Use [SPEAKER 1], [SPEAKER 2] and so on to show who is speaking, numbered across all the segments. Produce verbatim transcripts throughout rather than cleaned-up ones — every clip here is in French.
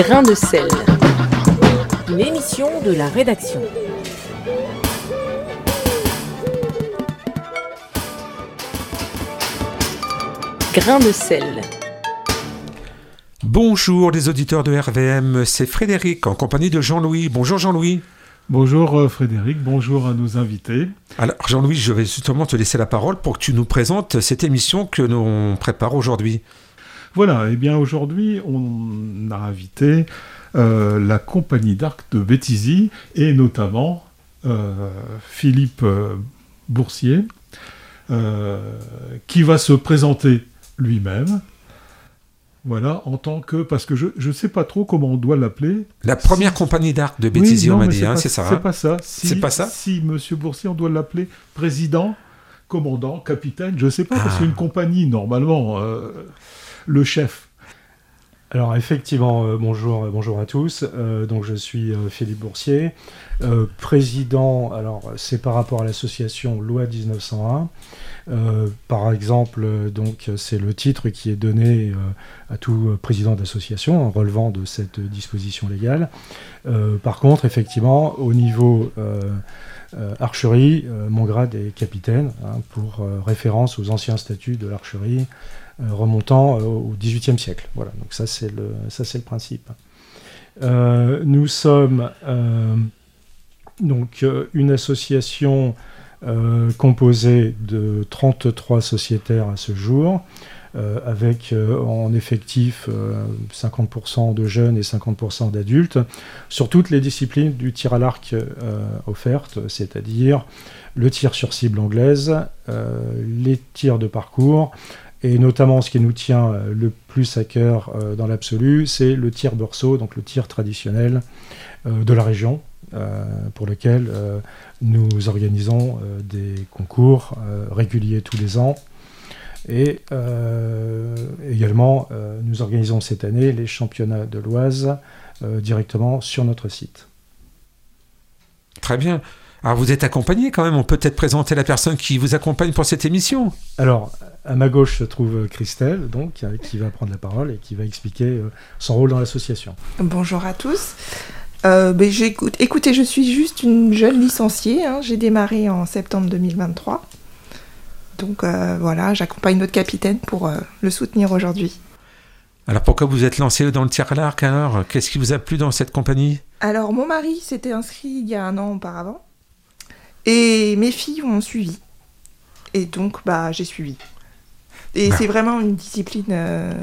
[SPEAKER 1] Grain de sel. Une émission de la rédaction. Grain de sel.
[SPEAKER 2] Bonjour les auditeurs de R V M, c'est Frédéric en compagnie de Jean-Louis. Bonjour Jean-Louis.
[SPEAKER 3] Bonjour Frédéric, bonjour à nos invités.
[SPEAKER 2] Alors Jean-Louis, je vais justement te laisser la parole pour que tu nous présentes cette émission que l'on prépare aujourd'hui.
[SPEAKER 3] Voilà, et bien aujourd'hui on a invité euh, la compagnie d'arc de Béthisy et notamment euh, Philippe euh, Boursier euh, qui va se présenter lui-même. Voilà, en tant que... Parce que je ne sais pas trop comment on doit l'appeler.
[SPEAKER 2] La première si... compagnie d'arc de Béthisy, oui, on m'a dit, c'est, hein,
[SPEAKER 3] pas,
[SPEAKER 2] c'est ça.
[SPEAKER 3] C'est
[SPEAKER 2] hein
[SPEAKER 3] pas ça. Si,
[SPEAKER 2] c'est pas ça
[SPEAKER 3] Si M. Boursier, on doit l'appeler président, commandant, capitaine, je ne sais pas, ah. parce qu'une compagnie, normalement, euh, le chef.
[SPEAKER 4] Alors effectivement, euh, bonjour, euh, bonjour à tous. Euh, donc je suis euh, Philippe Boursier, euh, président. Alors c'est par rapport à l'association Loi dix-neuf cent un. Euh, par exemple, euh, donc c'est le titre qui est donné euh, à tout euh, président d'association en relevant de cette euh, disposition légale. Euh, par contre, effectivement, au niveau euh, euh, archerie, euh, mon grade est capitaine, hein, pour euh, référence aux anciens statuts de l'archerie euh, remontant euh, au dix-huitième siècle. Voilà, donc ça c'est le, ça c'est le principe. Euh, nous sommes euh, donc euh, une association Euh, composé de trente-trois sociétaires à ce jour, euh, avec euh, en effectif euh, cinquante pour cent de jeunes et cinquante pour cent d'adultes, sur toutes les disciplines du tir à l'arc euh, offertes, c'est-à-dire le tir sur cible anglaise, euh, les tirs de parcours, et notamment ce qui nous tient euh, le plus à cœur euh, dans l'absolu, c'est le tir beurceau, donc le tir traditionnel euh, de la région, Euh, pour lequel euh, nous organisons euh, des concours euh, réguliers tous les ans. Et euh, également, euh, nous organisons cette année les championnats de l'Oise euh, directement sur notre site.
[SPEAKER 2] Très bien. Alors vous êtes accompagné quand même, on peut peut-être présenter la personne qui vous accompagne pour cette émission.
[SPEAKER 4] Alors, à ma gauche se trouve Christelle, donc, qui va prendre la parole et qui va expliquer euh, son rôle dans l'association.
[SPEAKER 5] Bonjour à tous. Euh, ben j'écoute. Écoutez, je suis juste une jeune licenciée, hein. J'ai démarré en septembre deux mille vingt-trois. Donc euh, voilà, j'accompagne notre capitaine pour euh, le soutenir aujourd'hui.
[SPEAKER 2] Alors pourquoi vous êtes lancé dans le tir à l'arc alors ? Qu'est-ce qui vous a plu dans cette compagnie ?
[SPEAKER 5] Alors mon mari s'était inscrit il y a un an auparavant et mes filles ont suivi. Et donc bah, j'ai suivi. Et bah. C'est vraiment une discipline euh,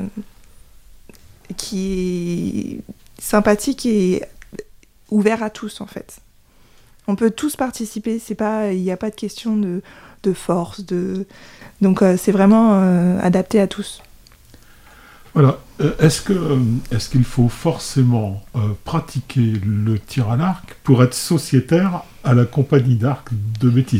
[SPEAKER 5] qui est sympathique et ouvert à tous en fait. On peut tous participer, c'est pas, il n'y a pas de question de, de force, de... donc euh, c'est vraiment euh, adapté à tous.
[SPEAKER 3] Voilà. Euh, est-ce que, euh, est-ce qu'il faut forcément euh, pratiquer le tir à l'arc pour être sociétaire à la compagnie d'arc de Béthisy ?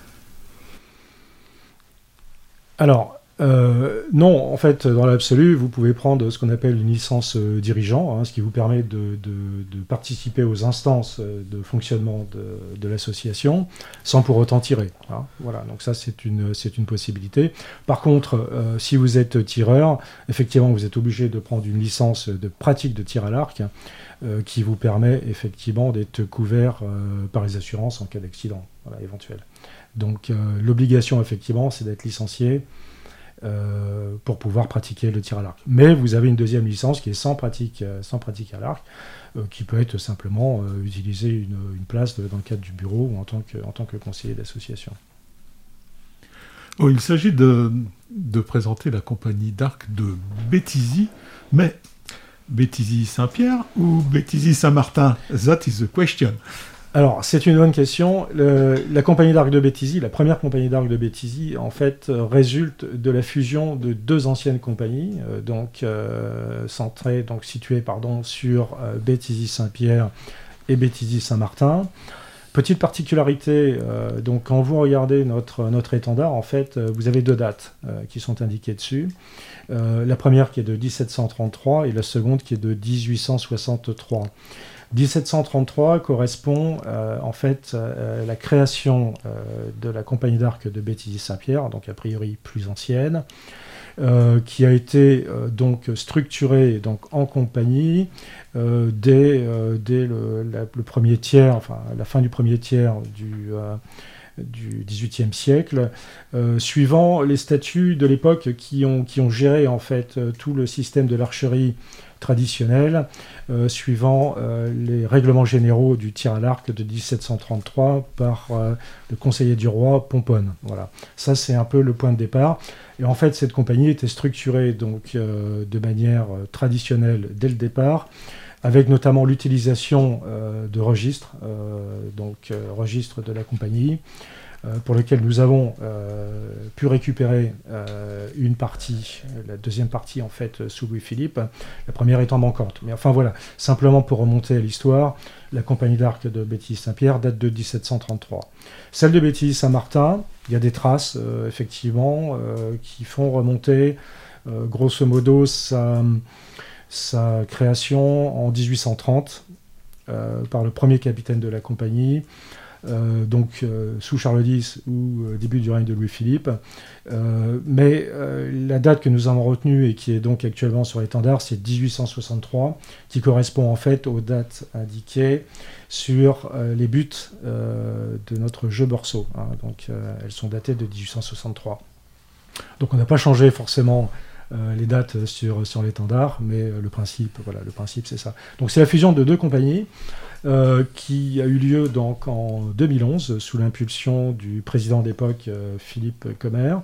[SPEAKER 4] Alors, Euh, non, en fait, dans l'absolu, vous pouvez prendre ce qu'on appelle une licence euh, dirigeant, hein, ce qui vous permet de, de, de participer aux instances euh, de fonctionnement de, de l'association sans pour autant tirer. Hein. Voilà, donc ça, c'est une, c'est une possibilité. Par contre, euh, si vous êtes tireur, effectivement, vous êtes obligé de prendre une licence de pratique de tir à l'arc euh, qui vous permet effectivement d'être couvert euh, par les assurances en cas d'accident, voilà, éventuel. Donc, euh, l'obligation, effectivement, c'est d'être licencié Euh, pour pouvoir pratiquer le tir à l'arc. Mais vous avez une deuxième licence qui est sans pratique, euh, sans pratique à l'arc, euh, qui peut être simplement euh, utiliser une, une place de, dans le cadre du bureau ou en tant que, en tant que conseiller d'association.
[SPEAKER 3] Oh, il s'agit de, de présenter la compagnie d'arc de Béthisy, mais Béthisy-Saint-Pierre ou Béthisy-Saint-Martin? That is the question.
[SPEAKER 4] Alors, c'est une bonne question. Le, la compagnie d'arc de Béthisy, la première compagnie d'arc de Béthisy, en fait, euh, résulte de la fusion de deux anciennes compagnies, euh, donc, euh, centrées, donc situées pardon, sur euh, Béthisy-Saint-Pierre et Béthisy-Saint-Martin. Petite particularité, euh, donc quand vous regardez notre, notre étendard, en fait, euh, vous avez deux dates euh, qui sont indiquées dessus. Euh, la première qui est de dix-sept cent trente-trois et la seconde qui est de dix-huit cent soixante-trois. dix-sept cent trente-trois correspond euh, en fait euh, à la création euh, de la compagnie d'arc de Béthisy-Saint-Pierre, donc a priori plus ancienne, euh, qui a été euh, donc structuré donc, en compagnie euh, dès, euh, dès le, la, le premier tiers, enfin la fin du premier tiers du... Euh, du dix-huitième siècle, euh, suivant les statuts de l'époque qui ont, qui ont géré en fait euh, tout le système de l'archerie traditionnelle, euh, suivant euh, les règlements généraux du tir à l'arc de dix-sept cent trente-trois par euh, le conseiller du roi Pomponne. Voilà. Ça, c'est un peu le point de départ. Et en fait, cette compagnie était structurée donc, euh, de manière euh, traditionnelle dès le départ, avec notamment l'utilisation euh, de registres, euh, donc euh, registres de la compagnie, euh, pour lequel nous avons euh, pu récupérer euh, une partie, la deuxième partie en fait sous Louis-Philippe, la première étant manquante. Mais enfin voilà, simplement pour remonter à l'histoire, la compagnie d'arc de Béthilly-Saint-Pierre date de dix-sept cent trente-trois. Celle de Béthilly-Saint-Martin, il y a des traces euh, effectivement euh, qui font remonter euh, grosso modo sa... sa création en dix-huit cent trente euh, par le premier capitaine de la compagnie, euh, donc euh, sous Charles X ou euh, début du règne de Louis-Philippe. Euh, mais euh, la date que nous avons retenue et qui est donc actuellement sur l'étendard, c'est dix-huit cent soixante-trois, qui correspond en fait aux dates indiquées sur euh, les buts euh, de notre jeu Borceau. Hein, donc euh, elles sont datées de dix-huit cent soixante-trois. Donc on n'a pas changé forcément Euh, les dates sur, sur l'étendard, mais euh, le principe, voilà, le principe c'est ça. Donc c'est la fusion de deux compagnies euh, qui a eu lieu donc en deux mille onze sous l'impulsion du président d'époque euh, Philippe Commer.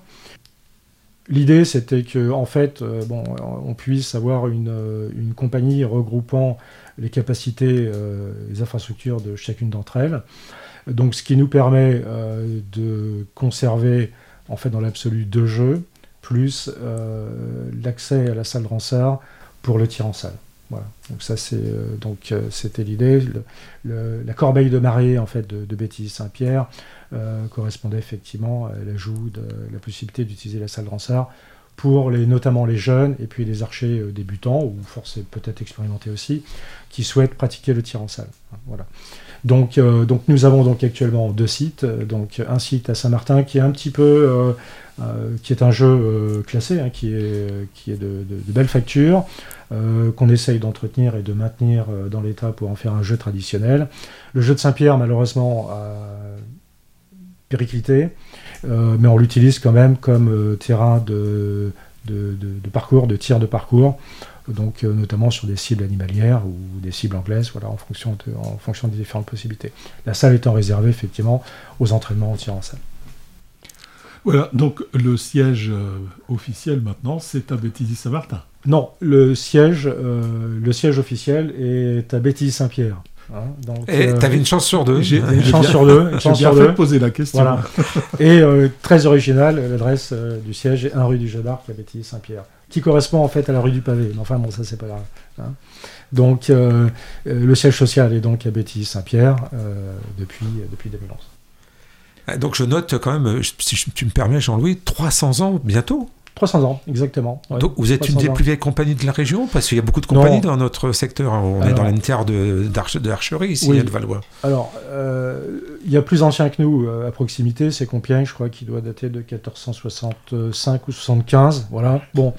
[SPEAKER 4] L'idée c'était que en fait, euh, bon, on puisse avoir une, une compagnie regroupant les capacités, euh, les infrastructures de chacune d'entre elles. Donc ce qui nous permet euh, de conserver en fait dans l'absolu deux jeux, plus euh, l'accès à la salle Ronsard pour le tir en salle. Voilà. Donc ça c'est euh, donc euh, c'était l'idée. Le, le, la corbeille de marée en fait de, de Béthilly-Saint-Pierre euh, correspondait effectivement à l'ajout de la possibilité d'utiliser la salle Ronsard pour les, notamment les jeunes et puis les archers euh, débutants ou forcés peut-être expérimentés aussi qui souhaitent pratiquer le tir en salle. Voilà. Donc, euh, donc nous avons donc actuellement deux sites, donc un site à Saint-Martin qui est un petit peu, euh, euh, qui est un jeu euh, classé, hein, qui est, qui est de, de, de belle facture, euh, qu'on essaye d'entretenir et de maintenir euh, dans l'état pour en faire un jeu traditionnel. Le jeu de Saint-Pierre malheureusement a périclité, euh, mais on l'utilise quand même comme euh, terrain de, de, de, de parcours, de tir de parcours. Donc euh, notamment sur des cibles animalières ou des cibles anglaises, voilà, en fonction, de, en fonction des différentes possibilités. La salle étant réservée effectivement aux entraînements en tir en salle.
[SPEAKER 3] Voilà, donc le siège euh, officiel maintenant, c'est à Béthilly-Saint-Martin.
[SPEAKER 4] Non, le siège, euh, le siège officiel est à Béthilly-Saint-Pierre. Hein, donc,
[SPEAKER 2] et
[SPEAKER 4] euh,
[SPEAKER 2] t'avais une chance sur deux.
[SPEAKER 3] J'ai,
[SPEAKER 4] une
[SPEAKER 3] j'ai
[SPEAKER 4] chance
[SPEAKER 3] bien,
[SPEAKER 4] sur deux. Une chance
[SPEAKER 3] j'ai bien
[SPEAKER 4] sur
[SPEAKER 3] fait
[SPEAKER 4] deux.
[SPEAKER 3] de poser la question.
[SPEAKER 4] Voilà. Et euh, très original, l'adresse euh, du siège est un rue du Jeu d'Arc à Béthilly-Saint-Pierre, qui correspond en fait à la rue du Pavé. Mais enfin bon, ça c'est pas grave. Hein. Donc euh, euh, le siège social est donc à Béthilly-Saint-Pierre euh, depuis, euh, depuis deux mille onze.
[SPEAKER 2] Donc je note quand même, si tu me permets Jean-Louis, trois cents ans bientôt.
[SPEAKER 4] trois cents ans, exactement. Ouais.
[SPEAKER 2] Donc vous êtes une des
[SPEAKER 4] ans.
[SPEAKER 2] plus vieilles compagnies de la région, parce qu'il y a beaucoup de compagnies
[SPEAKER 4] Non.
[SPEAKER 2] dans notre secteur. On
[SPEAKER 4] Alors,
[SPEAKER 2] est dans la terre de, d'arche, de archerie ici,
[SPEAKER 4] oui.
[SPEAKER 2] à de Valois.
[SPEAKER 4] Alors, euh, il y a plus ancien que nous euh, à proximité, c'est Compiègne, je crois, qui doit dater de quatorze cent soixante-cinq ou soixante-quinze. Voilà. Bon.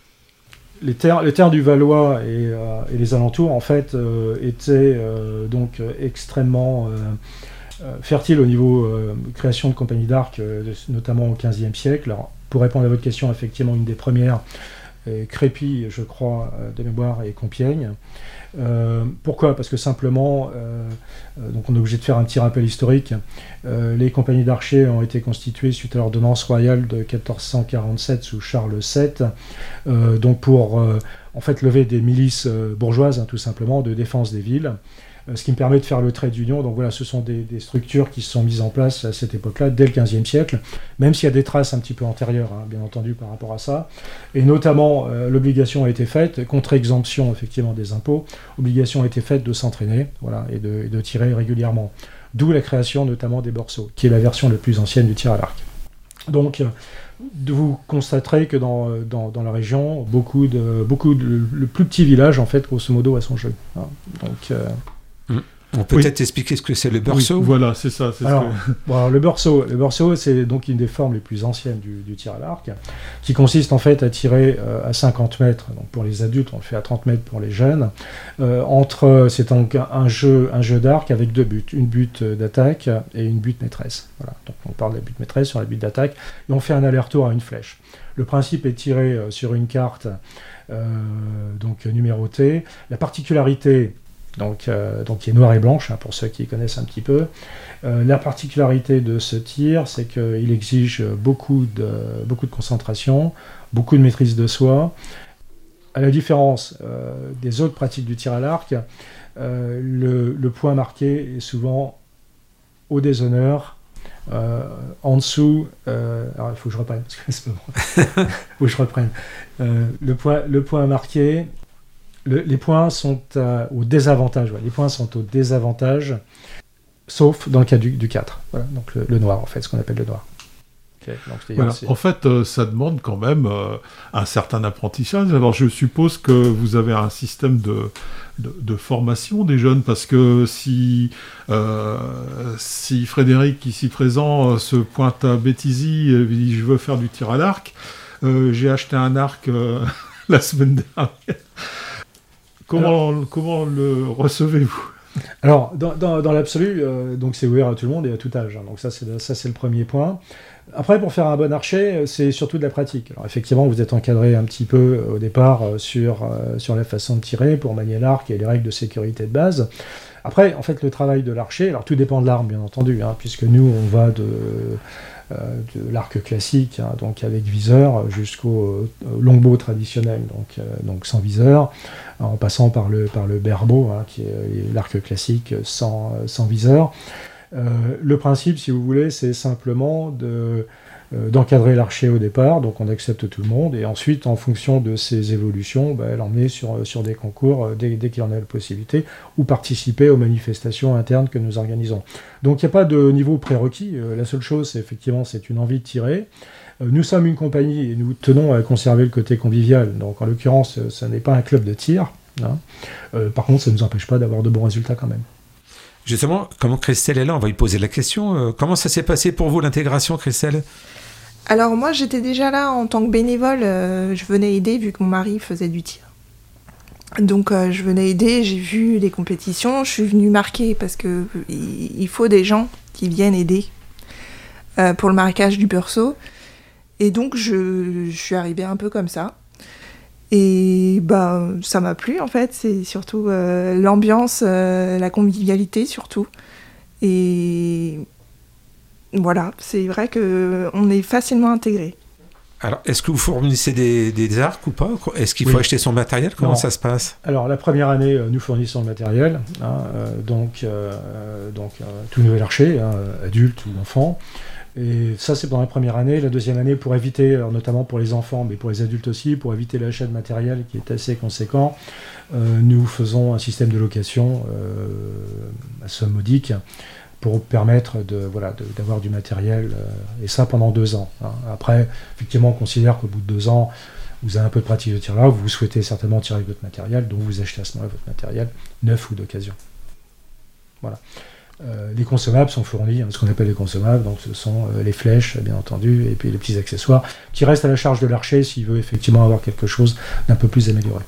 [SPEAKER 4] Les terres, les terres du Valois et, euh, et les alentours, en fait, euh, étaient euh, donc euh, extrêmement euh, euh, fertiles au niveau euh, création de compagnies d'arc, euh, notamment au quinzième siècle. Alors, pour répondre à votre question, effectivement, une des premières, euh, Crépy, je crois, euh, de mémoire, et Compiègne. Euh, pourquoi ? Parce que simplement, euh, euh, donc on est obligé de faire un petit rappel historique. Euh, les compagnies d'archers ont été constituées suite à l'ordonnance royale de quatorze cent quarante-sept sous Charles sept, euh, donc pour euh, en fait lever des milices euh, bourgeoises, hein, tout simplement, de défense des villes. Euh, ce qui me permet de faire le trait d'union. Donc voilà, ce sont des, des structures qui se sont mises en place à cette époque-là, dès le quinzième siècle, même s'il y a des traces un petit peu antérieures, hein, bien entendu, par rapport à ça. Et notamment, euh, l'obligation a été faite, contre-exemption effectivement des impôts, obligation a été faite de s'entraîner, voilà, et de, et de tirer régulièrement. D'où la création notamment des Borceaux, qui est la version la plus ancienne du tir à l'arc. Donc, euh, vous constaterez que dans, dans, dans la région, beaucoup de, beaucoup de, le plus petit village, en fait, grosso modo, a son jeu. Hein. Donc... Euh,
[SPEAKER 2] On peut
[SPEAKER 3] Oui.
[SPEAKER 2] peut-être expliquer ce que c'est le beurceau.
[SPEAKER 3] Oui, voilà, c'est ça. C'est
[SPEAKER 4] Alors,
[SPEAKER 3] ce que...
[SPEAKER 4] bon, alors, le beurceau, le beurceau, c'est donc une des formes les plus anciennes du, du tir à l'arc, qui consiste en fait à tirer euh, à cinquante mètres. Donc pour les adultes, on le fait à trente mètres pour les jeunes. Euh, entre, c'est donc un, un jeu, un jeu d'arc avec deux buts, une butte d'attaque et une butte maîtresse. Voilà. Donc on parle de la butte maîtresse sur la butte d'attaque et on fait un aller-retour à une flèche. Le principe est tiré euh, sur une carte euh, donc numérotée. La particularité Donc, euh, donc qui est noir et blanche, hein, pour ceux qui connaissent un petit peu. Euh, la particularité de ce tir, c'est qu'il exige beaucoup de, beaucoup de concentration, beaucoup de maîtrise de soi. À la différence euh, des autres pratiques du tir à l'arc, euh, le, le point marqué est souvent au déshonneur, euh, en dessous... Euh, alors, il faut que je reprenne, parce que c'est pas bon. Il faut que je reprenne. Euh, le, point, le point marqué... Le, les points sont à, au désavantage. Ouais. Les points sont au désavantage, sauf dans le cas du, du quatre. Voilà, donc le, le noir, en fait, ce qu'on appelle le noir. Okay, donc
[SPEAKER 3] voilà. En fait, euh, ça demande quand même euh, un certain apprentissage. Alors, je suppose que vous avez un système de, de, de formation des jeunes, parce que si, euh, si Frédéric, ici présent, se pointe à Béthisy et dit « je veux faire du tir à l'arc euh, », j'ai acheté un arc euh, la semaine dernière. Comment, Alors, comment le recevez-vous ?
[SPEAKER 4] Alors, dans, dans, dans l'absolu, euh, donc c'est ouvert à tout le monde et à tout âge. Hein, donc ça c'est, ça, c'est le premier point. Après, pour faire un bon archer, c'est surtout de la pratique. Alors effectivement, vous êtes encadré un petit peu euh, au départ euh, sur, euh, sur la façon de tirer pour manier l'arc et les règles de sécurité de base. Après, en fait, le travail de l'archer, alors tout dépend de l'arme, bien entendu, hein, puisque nous, on va de... Euh, de l'arc classique, hein, donc avec viseur, jusqu'au euh, longbow traditionnel, donc, euh, donc sans viseur, en passant par le, par le berbeau, hein, qui est l'arc classique sans, sans viseur. Euh, le principe, si vous voulez, c'est simplement de, euh, d'encadrer l'archer au départ, donc on accepte tout le monde, et ensuite, en fonction de ses évolutions, bah, l'emmener sur, sur des concours dès, dès qu'il y en a la possibilité, ou participer aux manifestations internes que nous organisons. Donc il n'y a pas de niveau prérequis, euh, la seule chose, c'est effectivement, c'est une envie de tirer. Euh, nous sommes une compagnie et nous tenons à conserver le côté convivial, donc en l'occurrence, ce n'est pas un club de tir, hein. Euh, par contre, ça ne nous empêche pas d'avoir de bons résultats quand même.
[SPEAKER 2] Justement, comment Christelle est là, on va lui poser la question. Euh, comment ça s'est passé pour vous, l'intégration, Christelle ?
[SPEAKER 5] Alors moi, j'étais déjà là en tant que bénévole, euh, je venais aider vu que mon mari faisait du tir. Donc euh, je venais aider, j'ai vu les compétitions, je suis venue marquer parce que il, il faut des gens qui viennent aider euh, pour le marquage du beurceau. Et donc je, je suis arrivée un peu comme ça. Et bah ça m'a plu en fait, c'est surtout euh, l'ambiance, euh, la convivialité surtout. Et voilà, c'est vrai qu'on est facilement intégré.
[SPEAKER 2] Alors, est-ce que vous fournissez des, des arcs ou pas ? Est-ce qu'il faut
[SPEAKER 4] Oui.
[SPEAKER 2] acheter son matériel ? Comment
[SPEAKER 4] Non.
[SPEAKER 2] ça se passe ?
[SPEAKER 4] Alors, la première année, euh, nous fournissons le matériel, hein, euh, donc, euh, donc euh, tout nouvel archer, hein, adulte ou enfant. Et ça, c'est pendant la première année. La deuxième année, pour éviter, alors notamment pour les enfants, mais pour les adultes aussi, pour éviter l'achat de matériel qui est assez conséquent, euh, nous faisons un système de location euh, à somme modique pour permettre de, voilà, de, d'avoir du matériel, euh, et ça pendant deux ans. Hein. Après, effectivement, on considère qu'au bout de deux ans, vous avez un peu de pratique de tir là, vous souhaitez certainement tirer avec votre matériel, donc vous achetez à ce moment-là votre matériel neuf ou d'occasion. Voilà. Euh, les consommables sont fournis, hein, ce qu'on appelle les consommables, donc ce sont euh, les flèches, bien entendu, et puis les petits accessoires qui restent à la charge de l'archer s'il veut effectivement avoir quelque chose d'un peu plus amélioré.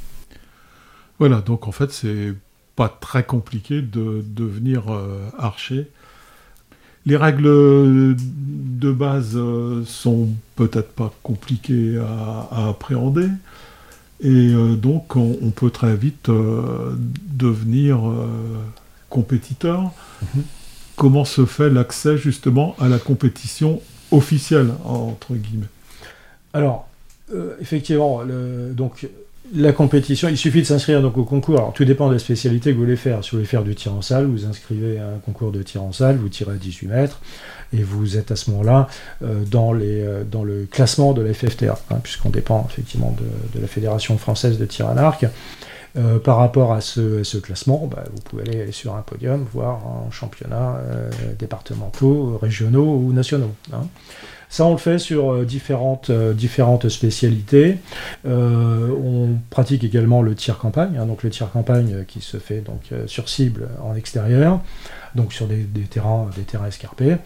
[SPEAKER 3] Voilà, donc en fait, c'est pas très compliqué de devenir euh, archer. Les règles de base euh, sont peut-être pas compliquées à, à appréhender, et euh, donc on, on peut très vite euh, devenir euh, compétiteur. Mm-hmm. Comment se fait l'accès justement à la compétition officielle, entre guillemets ?
[SPEAKER 4] Alors, euh, effectivement, le, donc la compétition, il suffit de s'inscrire donc au concours. Alors, tout dépend de la spécialité que vous voulez faire. Si vous voulez faire du tir en salle, vous inscrivez à un concours de tir en salle, vous tirez à dix-huit mètres, et vous êtes à ce moment-là euh, dans, les, euh, dans le classement de la F F T A, hein, puisqu'on dépend effectivement de, de la Fédération française de tir à l'arc. Euh, par rapport à ce, à ce classement, bah, vous pouvez aller sur un podium, voire en championnats euh, départementaux, régionaux ou nationaux. Hein. Ça, on le fait sur euh, différentes, euh, différentes spécialités. Euh, on pratique également le tir campagne, hein, donc le tir campagne euh, qui se fait donc, euh, sur cible en extérieur, donc sur des, des, terrains, des terrains escarpés.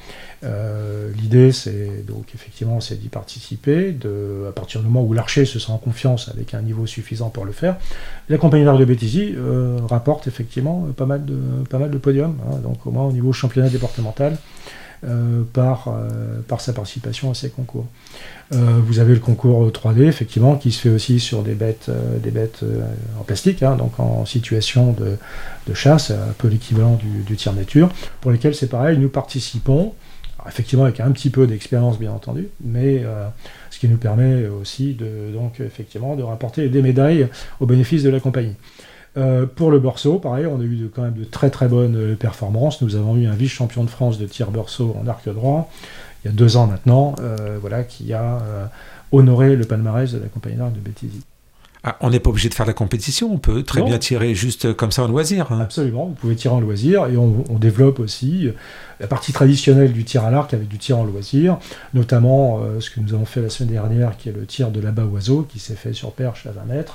[SPEAKER 4] Euh, l'idée, c'est donc effectivement, c'est d'y participer de, à partir du moment où l'archer se sent en confiance avec un niveau suffisant pour le faire. La compagnie d'arc de Béthisy euh, rapporte effectivement pas mal de, pas mal de podiums, hein, donc au moins au niveau championnat départemental. Euh, par, euh, par sa participation à ces concours. Euh, vous avez le concours trois D, effectivement, qui se fait aussi sur des bêtes, euh, des bêtes euh, en plastique, hein, donc en situation de, de chasse, un peu l'équivalent du, du tir nature, pour lesquels c'est pareil, nous participons, alors, effectivement avec un petit peu d'expérience bien entendu, mais euh, ce qui nous permet aussi de, donc, effectivement, de rapporter des médailles au bénéfice de la compagnie. Euh, pour le Beursault, pareil, on a eu de, quand même de très très bonnes euh, performances. Nous avons eu un vice-champion de France de tir Beursault en arc droit, il y a deux ans maintenant, euh, voilà, qui a euh, honoré le palmarès de la compagnie d'arc de Béthisy.
[SPEAKER 2] Ah, on n'est pas obligé de faire la compétition, on peut très
[SPEAKER 4] non.
[SPEAKER 2] bien tirer juste comme ça en loisir. Hein.
[SPEAKER 4] Absolument, vous pouvez tirer en loisir, et on, on développe aussi la partie traditionnelle du tir à l'arc avec du tir en loisir, notamment euh, ce que nous avons fait la semaine dernière, qui est le tir de l'abat oiseau, qui s'est fait sur perche à vingt mètres.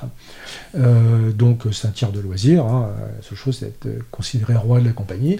[SPEAKER 4] Euh, donc c'est un tir de loisir, hein. La seule chose c'est d'être considéré roi de la compagnie,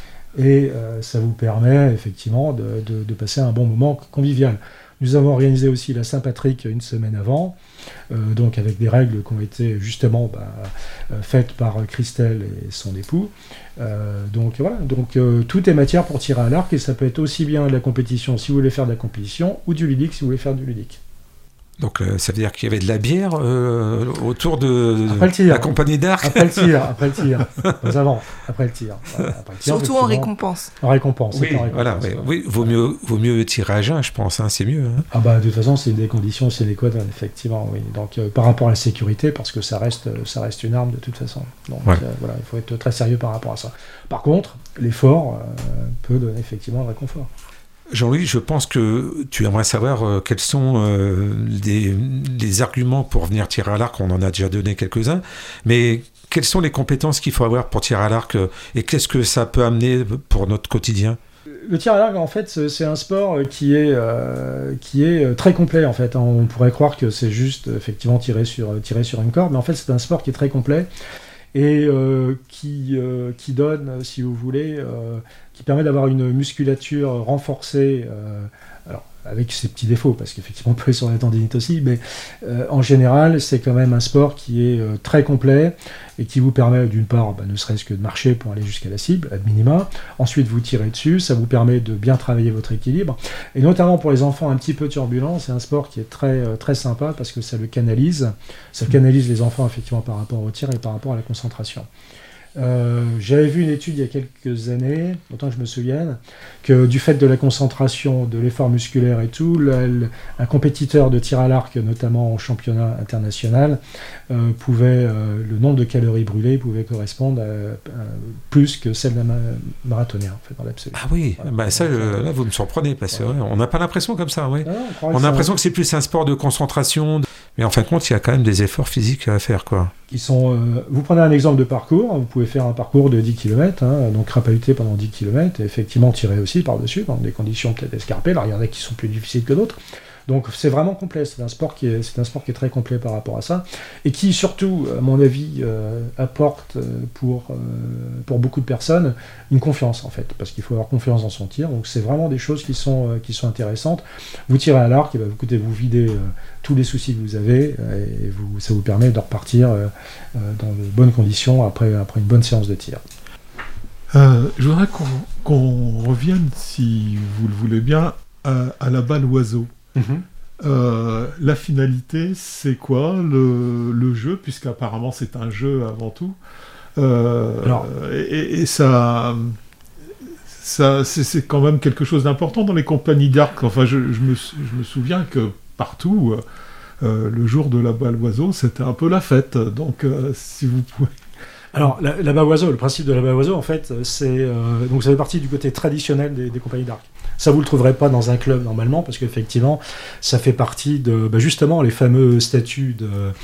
[SPEAKER 4] et euh, ça vous permet effectivement de, de, de passer un bon moment convivial. Nous avons organisé aussi la Saint-Patrick une semaine avant, euh, donc avec des règles qui ont été justement bah, euh, faites par Christelle et son époux. Euh, donc voilà, donc euh, tout est matière pour tirer à l'arc, et ça peut être aussi bien de la compétition si vous voulez faire de la compétition, ou du ludique si vous voulez faire du ludique.
[SPEAKER 2] Donc euh, ça veut dire qu'il y avait de la bière euh, autour de,
[SPEAKER 4] après le tir.
[SPEAKER 2] La compagnie d'arc.
[SPEAKER 4] Après le tir, après le tir, pas avant, après le tir. Voilà, après le tir
[SPEAKER 5] Surtout en récompense.
[SPEAKER 4] En récompense.
[SPEAKER 2] Oui,
[SPEAKER 4] en récompense,
[SPEAKER 2] voilà, oui,
[SPEAKER 4] ouais.
[SPEAKER 2] oui, vaut mieux, vaut mieux tirer à jeun, je pense, hein, c'est mieux. Hein.
[SPEAKER 4] Ah bah de toute façon c'est une des conditions sine qua non, effectivement, oui. Donc euh, par rapport à la sécurité, parce que ça reste, ça reste une arme de toute façon. Donc
[SPEAKER 2] ouais.
[SPEAKER 4] euh, voilà, il faut être très sérieux par rapport à ça. Par contre, l'effort euh, peut donner effectivement un réconfort.
[SPEAKER 2] Jean-Louis, je pense que tu aimerais savoir euh, quels sont euh, les, les arguments pour venir tirer à l'arc. On en a déjà donné quelques-uns, mais quelles sont les compétences qu'il faut avoir pour tirer à l'arc euh, et qu'est-ce que ça peut amener pour notre quotidien ?
[SPEAKER 4] Le tir à l'arc, en fait, c'est un sport qui est, euh, qui est très complet, en fait. On pourrait croire que c'est juste, effectivement, tirer sur, tirer sur une corde, mais en fait, c'est un sport qui est très complet et euh, qui, euh, qui donne, si vous voulez, euh, qui permet d'avoir une musculature renforcée, euh, alors avec ses petits défauts, parce qu'effectivement on peut aller sur la tendinite aussi, mais euh, en général c'est quand même un sport qui est euh, très complet et qui vous permet d'une part, bah, ne serait-ce que de marcher pour aller jusqu'à la cible, ad minima, ensuite vous tirez dessus, ça vous permet de bien travailler votre équilibre, et notamment pour les enfants un petit peu turbulents, c'est un sport qui est très, euh, très sympa parce que ça le canalise, ça canalise les enfants effectivement par rapport au tir et par rapport à la concentration. Euh, j'avais vu une étude il y a quelques années, autant que je me souvienne, que du fait de la concentration, de l'effort musculaire et tout, le, le, un compétiteur de tir à l'arc, notamment en championnat international, euh, pouvait, euh, le nombre de calories brûlées pouvait correspondre à, à plus que celle d'un marathonien, en fait, dans l'absolu.
[SPEAKER 2] Ah oui,
[SPEAKER 4] voilà.
[SPEAKER 2] bah ça, euh, là vous me surprenez, parce qu'on ouais. n'a pas l'impression comme ça. Ouais.
[SPEAKER 4] Non, on,
[SPEAKER 2] on a l'impression que c'est plus un sport de concentration, de... mais en fin de compte, il y a quand même des efforts physiques à faire, quoi.
[SPEAKER 4] Qui sont, euh, vous prenez un exemple de parcours, vous pouvez faire un parcours de dix kilomètres, hein, donc crapahuter pendant dix kilomètres, et effectivement tirer aussi par-dessus, dans des conditions peut-être escarpées. Alors il y en a qui sont plus difficiles que d'autres. Donc c'est vraiment complet, c'est un sport qui est, c'est un sport qui est très complet par rapport à ça, et qui surtout, à mon avis, euh, apporte pour, euh, pour beaucoup de personnes une confiance en fait, parce qu'il faut avoir confiance dans son tir, donc c'est vraiment des choses qui sont, euh, qui sont intéressantes. Vous tirez à l'arc, et ben, écoutez, vous videz euh, tous les soucis que vous avez, euh, et vous, ça vous permet de repartir euh, euh, dans de bonnes conditions après, après une bonne séance de tir.
[SPEAKER 3] Euh, je voudrais qu'on, qu'on revienne, si vous le voulez bien, à, à la balle oiseau. Mmh. Euh, la finalité, c'est quoi le, le jeu, puisqu'apparemment c'est un jeu avant tout. Euh, Alors, et, et ça, ça c'est, c'est quand même quelque chose d'important dans les compagnies d'arc. Enfin, je, je, me, je me souviens que partout, euh, le jour de la balle oiseau, c'était un peu la fête. Donc, euh, si vous pouvez.
[SPEAKER 4] Alors, la, la balle oiseau, le principe de la balle oiseau, en fait, c'est euh, donc ça fait partie du côté traditionnel des, des compagnies d'arc. Ça, vous le trouverez pas dans un club normalement, parce qu'effectivement, ça fait partie de, bah, justement, les fameux statuts de,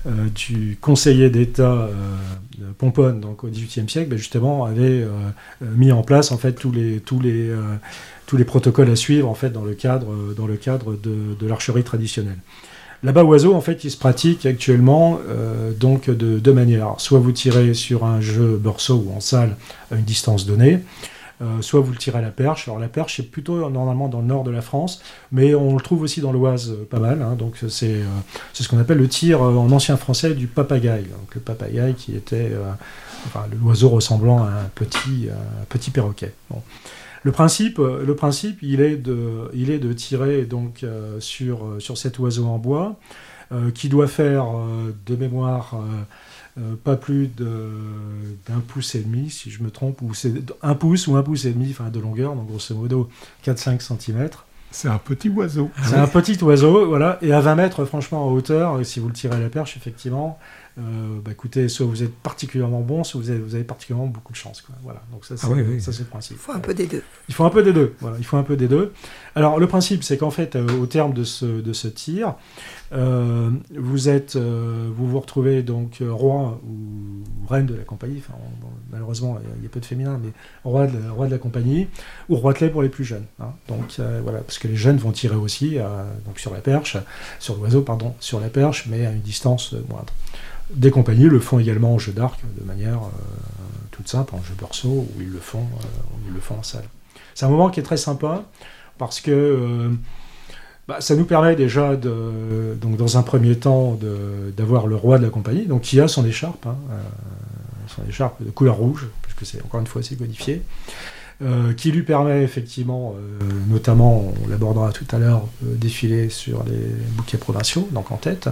[SPEAKER 4] euh, du conseiller d'État euh, de Pomponne, donc au dix-huitième siècle, ben justement avait euh, mis en place en fait tous les tous les euh, tous les protocoles à suivre en fait dans le cadre dans le cadre de, de l'archerie traditionnelle. Là-bas, oiseau, en fait, il se pratique actuellement euh, donc de deux manières. Alors, soit vous tirez sur un jeu berceau ou en salle à une distance donnée, euh, soit vous le tirez à la perche. Alors la perche, c'est plutôt normalement dans le nord de la France, mais on le trouve aussi dans l'Oise euh, pas mal. Hein, donc c'est, euh, c'est ce qu'on appelle le tir euh, en ancien français du papagaï. Donc le papagaï qui était euh, enfin, l'oiseau ressemblant à un petit, euh, un petit perroquet. Bon. Le principe, le principe, il est de, il est de tirer donc euh, sur sur cet oiseau en bois euh, qui doit faire euh, de mémoire euh, euh, pas plus de, d'un pouce et demi, si je me trompe, ou c'est un pouce ou un pouce et demi, enfin de longueur, donc grosso modo quatre à cinq centimètres.
[SPEAKER 3] C'est un petit oiseau.
[SPEAKER 4] C'est un petit oiseau, voilà, et à vingt mètres, franchement, en hauteur, si vous le tirez à la perche, effectivement. Euh, bah écoutez, soit vous êtes particulièrement bon, soit vous avez, vous avez particulièrement beaucoup de chance, quoi. Voilà, donc ça c'est, ah oui, oui. ça c'est le principe.
[SPEAKER 5] Il faut un peu des deux.
[SPEAKER 4] Il faut un peu des deux. Voilà, il faut un peu des deux. Alors le principe, c'est qu'en fait, euh, au terme de ce de ce tir, euh, vous êtes, euh, vous vous retrouvez donc euh, roi ou reine de la compagnie. Enfin, bon, malheureusement, il y a peu de féminin, mais roi de roi de la compagnie ou roitelet pour les plus jeunes. Hein. Donc euh, voilà, parce que les jeunes vont tirer aussi, euh, donc sur la perche, sur l'oiseau, pardon, sur la perche, mais à une distance euh, moindre. Des compagnies le font également en jeu d'arc de manière euh, toute simple, en jeu berceau, où ils le font, euh, ils le font en salle. C'est un moment qui est très sympa parce que euh, bah, ça nous permet déjà, de, donc dans un premier temps, de, d'avoir le roi de la compagnie, donc qui a son écharpe, hein, euh, son écharpe de couleur rouge, puisque c'est encore une fois assez codifié, euh, qui lui permet effectivement, euh, notamment, on l'abordera tout à l'heure, de défiler sur les bouquets provinciaux, donc en tête.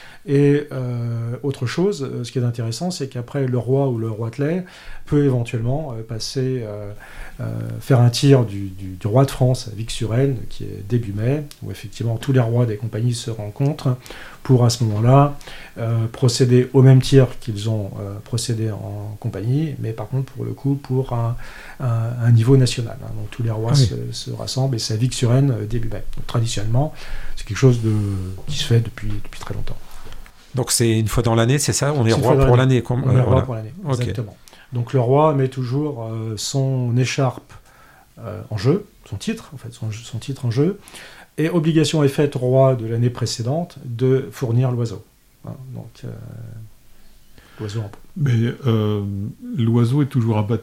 [SPEAKER 4] Et euh, autre chose, ce qui est intéressant, c'est qu'après, le roi ou le roitelet peut éventuellement euh, passer, euh, euh, faire un tir du, du, du roi de France à Vic-sur-Aisne, qui est début mai, où effectivement tous les rois des compagnies se rencontrent pour à ce moment-là euh, procéder au même tir qu'ils ont euh, procédé en compagnie, mais par contre pour le coup pour un, un, un niveau national. Hein. Donc tous les rois ah oui. se, se rassemblent et c'est à Vic-sur-Aisne euh, début mai. Donc, traditionnellement, c'est quelque chose de, qui se fait depuis, depuis très longtemps.
[SPEAKER 2] Donc c'est une fois dans l'année, c'est ça ? On est roi pour l'année.
[SPEAKER 4] Comme, on euh, est roi voilà. pour l'année, exactement. Okay. Donc le roi met toujours euh, son écharpe euh, en jeu, son titre, en fait, son, son titre en jeu, et obligation est faite au roi de l'année précédente de fournir l'oiseau. Hein, donc euh, l'oiseau en pot.
[SPEAKER 3] Mais euh, l'oiseau est toujours abattu ?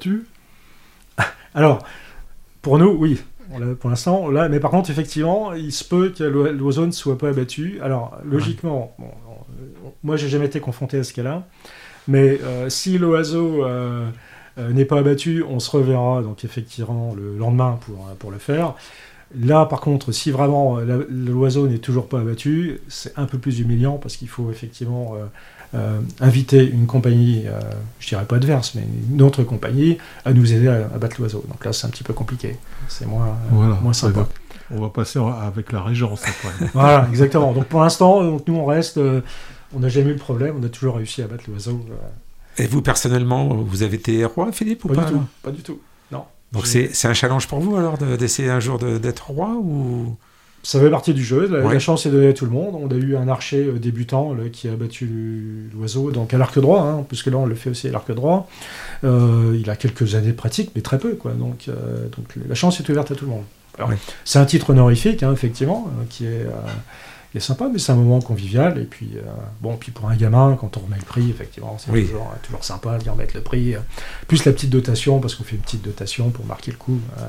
[SPEAKER 4] Alors, pour nous, oui. Pour l'instant, là, mais par contre, effectivement, il se peut que l'oiseau ne soit pas abattu. Alors, logiquement, bon, moi, j'ai jamais été confronté à ce cas-là, mais euh, si l'oiseau euh, euh, n'est pas abattu, on se reverra donc effectivement le lendemain pour pour le faire. Là, par contre, si vraiment la, l'oiseau n'est toujours pas abattu, c'est un peu plus humiliant parce qu'il faut effectivement euh, euh, inviter une compagnie, euh, je dirais pas adverse, mais une autre compagnie, à nous aider à, à battre l'oiseau. Donc là, c'est un petit peu compliqué. C'est moins,
[SPEAKER 3] voilà,
[SPEAKER 4] euh, moins sympa.
[SPEAKER 3] On va passer avec la régence après.
[SPEAKER 4] Voilà, exactement. Donc pour l'instant, donc, nous, on reste... Euh, on n'a jamais eu le problème, on a toujours réussi à battre l'oiseau. Euh.
[SPEAKER 2] Et vous, personnellement, vous avez été roi, Philippe, ou pas ?
[SPEAKER 4] Pas du tout, pas du tout, non.
[SPEAKER 2] Donc c'est, c'est un challenge pour vous, alors, de, d'essayer un jour de, d'être roi, ou...
[SPEAKER 4] Ça fait partie du jeu, la,
[SPEAKER 2] ouais.
[SPEAKER 4] la chance est donnée à tout le monde. On a eu un archer euh, débutant là, qui a battu l'oiseau, donc à l'arc droit, hein, puisque là on le fait aussi à l'arc droit. Euh, il a quelques années de pratique, mais très peu, quoi. Donc, euh, donc la chance est ouverte à tout le monde. Alors, ouais. C'est un titre honorifique, hein, effectivement, euh, qui est... Euh, Il est sympa, mais c'est un moment convivial. Et puis, euh, bon, puis pour un gamin, quand on remet le prix, effectivement, c'est oui. toujours, toujours sympa de lui remettre le prix. Plus la petite dotation, parce qu'on fait une petite dotation pour marquer le coup, euh,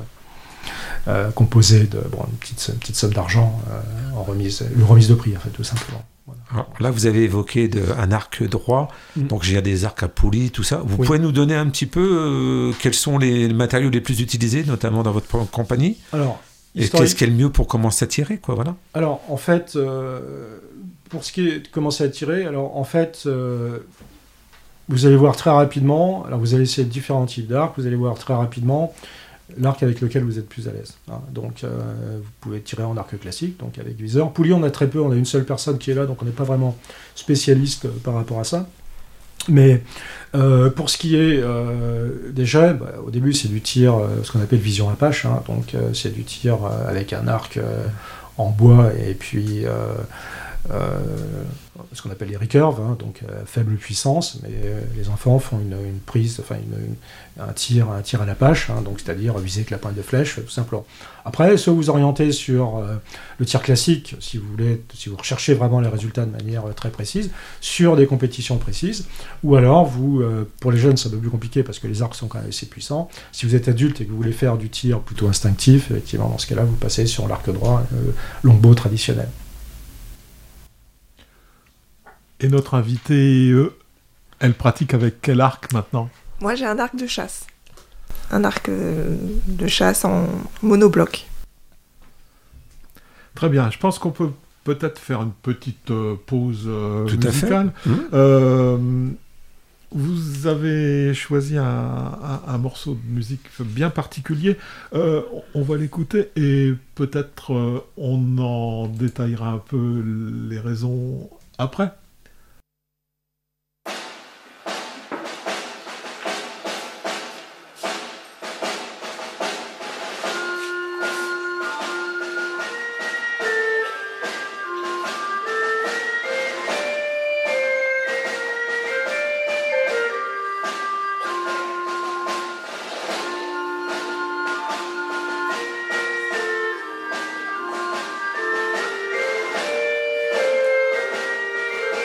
[SPEAKER 4] euh, composée de bon, une, petite, une petite somme d'argent euh, en remise, une remise de prix, en fait, tout simplement. Voilà.
[SPEAKER 2] Alors, là, vous avez évoqué de, un arc droit, mmh. donc j'ai des arcs à poulie, tout ça. Vous oui. pouvez nous donner un petit peu euh, quels sont les matériaux les plus utilisés, notamment dans votre compagnie ?
[SPEAKER 4] Alors,
[SPEAKER 2] et qu'est-ce qui est le mieux pour commencer à tirer, quoi, voilà.
[SPEAKER 4] Alors, en fait, euh, pour ce qui est de commencer à tirer, alors en fait, euh, vous allez voir très rapidement, alors vous allez essayer différents types d'arcs, vous allez voir très rapidement l'arc avec lequel vous êtes plus à l'aise. Hein. Donc, euh, vous pouvez tirer en arc classique, donc avec viseur. Poulie, on a très peu, on a une seule personne qui est là, donc on n'est pas vraiment spécialiste par rapport à ça. Mais euh, pour ce qui est euh, déjà, bah, au début c'est du tir, euh, ce qu'on appelle vision apache, hein, donc euh, c'est du tir euh, avec un arc euh, en bois et puis euh, euh, ce qu'on appelle les recurves, hein, donc euh, faible puissance, mais euh, les enfants font une, une prise, enfin une, une, un tir, un tir à la pâche, hein, donc c'est-à-dire viser avec la pointe de flèche, tout simplement. Après, soit vous orientez sur euh, le tir classique, si vous voulez, si vous recherchez vraiment les résultats de manière euh, très précise, sur des compétitions précises, ou alors vous, euh, pour les jeunes, c'est un peu plus compliqué parce que les arcs sont quand même assez puissants. Si vous êtes adulte et que vous voulez faire du tir plutôt instinctif, effectivement, dans ce cas-là, vous passez sur l'arc droit, le longbow traditionnel.
[SPEAKER 3] Et notre invitée, euh, elle pratique avec quel arc maintenant ?
[SPEAKER 5] Moi, j'ai un arc de chasse. Un arc euh, de chasse en monobloc.
[SPEAKER 3] Très bien, je pense qu'on peut peut-être faire une petite euh, pause euh,
[SPEAKER 2] Tout
[SPEAKER 3] musicale.
[SPEAKER 2] à fait. Mmh.
[SPEAKER 3] Euh, vous avez choisi un, un, un morceau de musique bien particulier. Euh, on va l'écouter et peut-être euh, on en détaillera un peu les raisons après.
[SPEAKER 6] Thank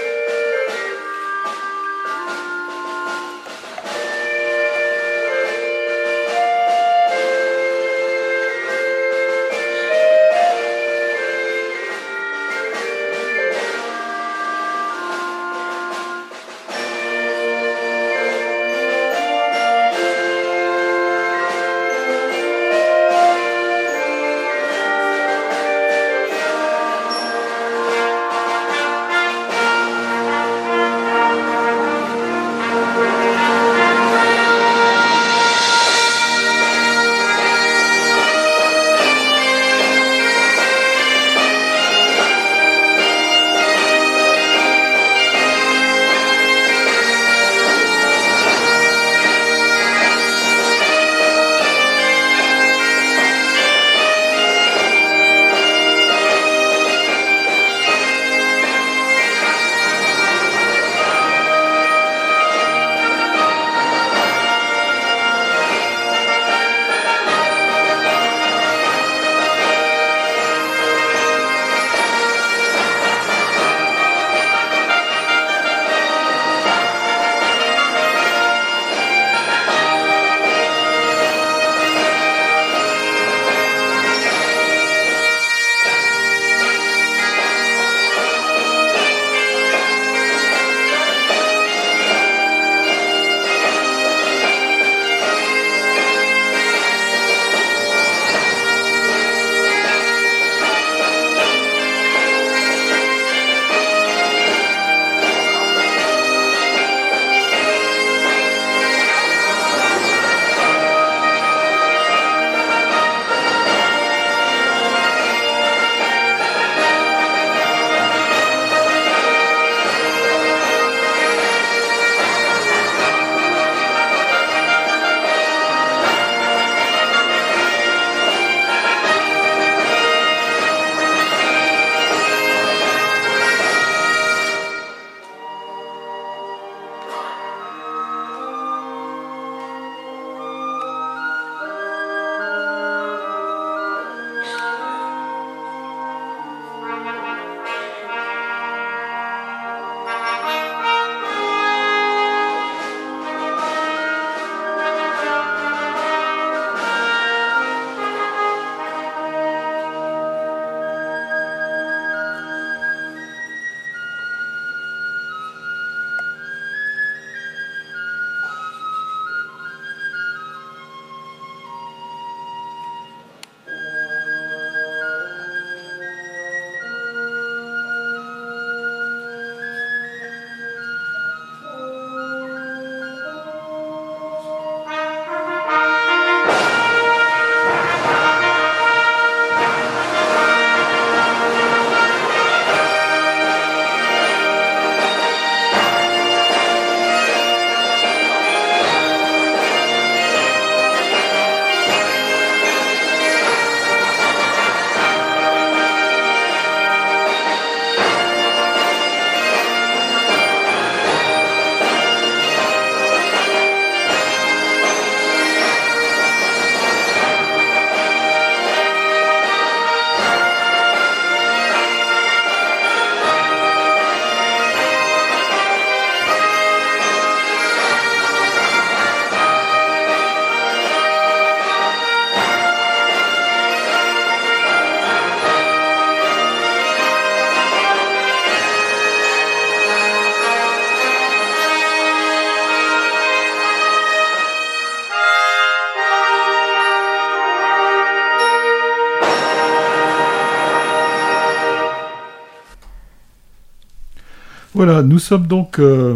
[SPEAKER 3] Voilà, nous sommes donc euh,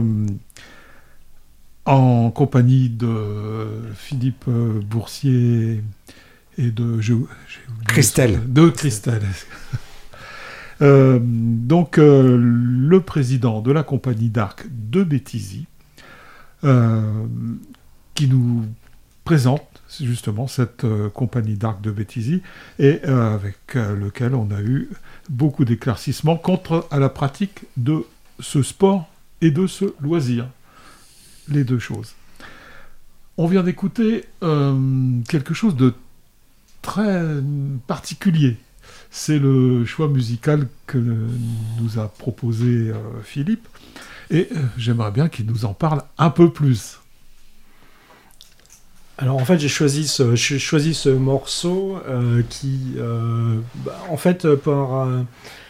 [SPEAKER 3] en compagnie de Philippe Boursier et de... Je,
[SPEAKER 2] Christelle.
[SPEAKER 3] De Christelle. euh, donc, euh, le président de la compagnie d'Arc de Béthisy, euh, qui nous présente justement cette euh, compagnie d'Arc de Béthisy, et euh, avec euh, lequel on a eu beaucoup d'éclaircissements contre à la pratique de ce sport et de ce loisir. Les deux choses. On vient d'écouter euh, quelque chose de très particulier. C'est le choix musical que nous a proposé euh, Philippe, et euh, j'aimerais bien qu'il nous en parle un peu plus.
[SPEAKER 4] Alors en fait j'ai choisi ce, j'ai choisi ce morceau euh, qui, euh, bah, en fait par, euh,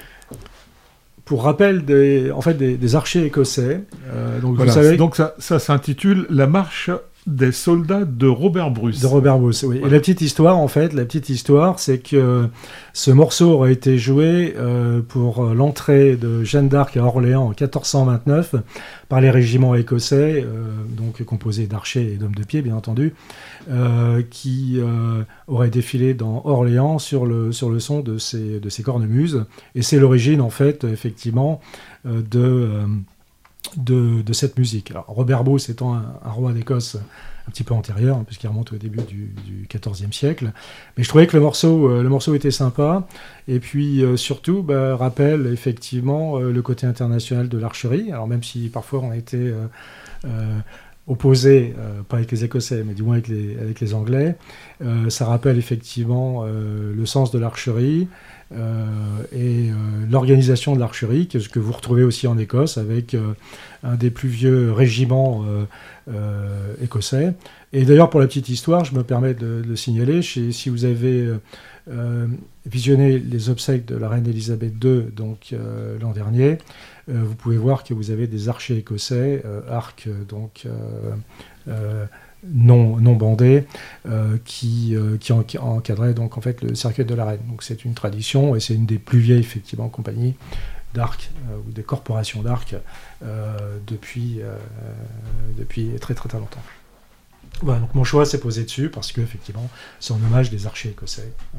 [SPEAKER 4] pour rappel des, en fait, des, des archers écossais. Euh, donc
[SPEAKER 3] voilà,
[SPEAKER 4] vous savez,
[SPEAKER 3] donc ça, ça s'intitule « La marche des soldats de Robert Bruce ».
[SPEAKER 4] De Robert Bruce, oui.
[SPEAKER 3] Voilà.
[SPEAKER 4] Et la petite histoire, en fait, la petite histoire, c'est que ce morceau aurait été joué euh, pour l'entrée de Jeanne d'Arc à Orléans en quatorze cent vingt-neuf par les régiments écossais, euh, donc composés d'archers et d'hommes de pied, bien entendu, euh, qui euh, auraient défilé dans Orléans sur le, sur le son de ces, de ces cornemuses. Et c'est l'origine, en fait, effectivement, euh, de... Euh, De, de cette musique. Alors, Robert Bruce étant un, un roi d'Écosse un petit peu antérieur, hein, puisqu'il remonte au début du, du quatorzième siècle. Mais je trouvais que le morceau, euh, le morceau était sympa, et puis euh, surtout bah, rappelle effectivement euh, le côté international de l'archerie. Alors même si parfois on a été euh, euh, opposé, euh, pas avec les Écossais, mais du moins avec les, avec les Anglais, euh, ça rappelle effectivement euh, le sens de l'archerie, Euh, et euh, l'organisation de l'archerie, que, que vous retrouvez aussi en Écosse, avec euh, un des plus vieux régiments euh, euh, écossais. Et d'ailleurs, pour la petite histoire, je me permets de, de le signaler, chez, si vous avez euh, visionné les obsèques de la reine Élisabeth deux donc, euh, l'an dernier, euh, vous pouvez voir que vous avez des archers écossais, euh, arcs donc, euh, euh, non, non bandés, euh, qui, euh, qui, en, qui encadraient donc, en fait, le cercueil de la reine. Donc c'est une tradition, et c'est une des plus vieilles effectivement, compagnies d'arc, euh, ou des corporations d'arc, euh, depuis, euh, depuis très très très longtemps. Voilà, donc mon choix s'est posé dessus, parce qu'effectivement, c'est en hommage des archers écossais. Euh...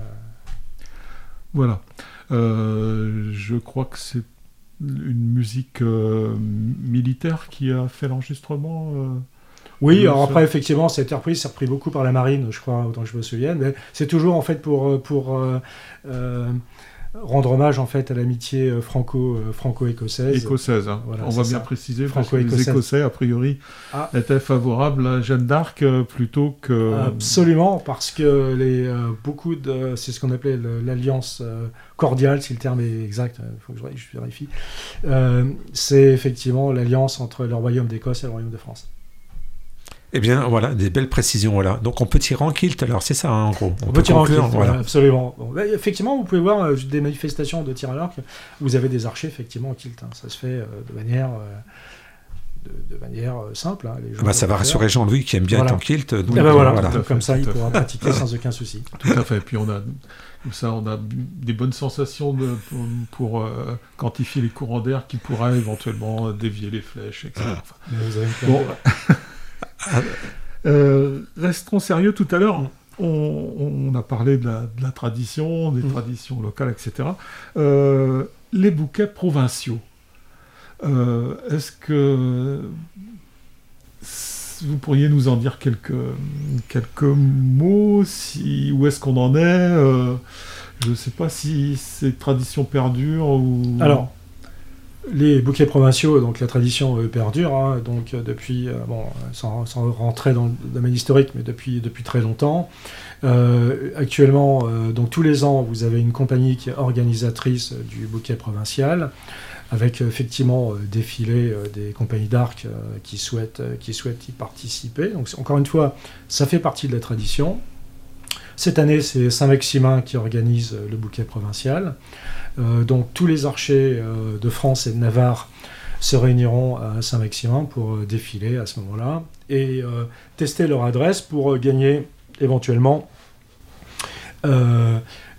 [SPEAKER 3] Voilà. Euh, je crois que c'est une musique euh, militaire qui a fait l'enregistrement euh...
[SPEAKER 4] Oui, alors après, effectivement, ça a été repris, c'est repris beaucoup par la marine, je crois, autant que je me souvienne, mais c'est toujours, en fait, pour, pour euh, euh, rendre hommage, en fait, à l'amitié franco, franco-écossaise.
[SPEAKER 3] Écossaise, hein.
[SPEAKER 4] Voilà,
[SPEAKER 3] on va bien
[SPEAKER 4] ça.
[SPEAKER 3] préciser, parce que les Écossais, a priori, ah. étaient favorables à Jeanne d'Arc euh, plutôt que...
[SPEAKER 4] Absolument, parce que les, euh, beaucoup de... C'est ce qu'on appelait le, l'alliance euh, cordiale, si le terme est exact, il faut que je, je vérifie. Euh, c'est effectivement l'alliance entre le royaume d'Écosse et le royaume de France.
[SPEAKER 2] Eh bien, voilà, des belles précisions, voilà. Donc, on peut tirer en kilt, alors, c'est ça, hein, en gros.
[SPEAKER 4] On, on peut tirer en kilt, voilà. Absolument. Bon, bah, effectivement, vous pouvez voir euh, des manifestations de tir à l'arc, vous avez des archers, effectivement, en kilt. Hein. Ça se fait euh, de manière... Euh, De, de manière euh, simple. Hein, les gens
[SPEAKER 2] bah, ça va rassurer Jean-Louis qui aime bien
[SPEAKER 4] voilà.
[SPEAKER 2] être en kilt. Donc,
[SPEAKER 4] ben voilà.
[SPEAKER 2] voilà.
[SPEAKER 4] Donc, comme ça, il pourra pratiquer sans aucun souci.
[SPEAKER 3] Tout à fait. Puis on a, ça, on a des bonnes sensations de, pour, pour euh, quantifier les courants d'air qui pourraient éventuellement dévier les flèches, et cetera. Enfin,
[SPEAKER 4] vous avez
[SPEAKER 3] bon. euh, restons sérieux. Tout à l'heure, on, on a parlé de la, de la tradition, des mmh. traditions locales, et cetera. Euh, les bouquets provinciaux. Euh, est-ce que vous pourriez nous en dire quelques, quelques mots, si, où est-ce qu'on en est euh, je ne sais pas si ces traditions perdurent ou...
[SPEAKER 4] Alors, les bouquets provinciaux, donc la tradition euh, perdure, hein, donc euh, depuis, euh, bon, sans, sans rentrer dans le domaine historique, mais depuis, depuis très longtemps. Euh, actuellement, euh, donc tous les ans, vous avez une compagnie qui est organisatrice euh, du bouquet provincial, avec effectivement euh, défilé euh, des compagnies d'arc euh, qui, souhaitent, euh, qui souhaitent y participer. Donc encore une fois, ça fait partie de la tradition. Cette année, c'est Saint-Maximin qui organise euh, le bouquet provincial. Euh, donc tous les archers euh, de France et de Navarre se réuniront à Saint-Maximin pour euh, défiler à ce moment-là et euh, tester leur adresse pour euh, gagner éventuellement euh,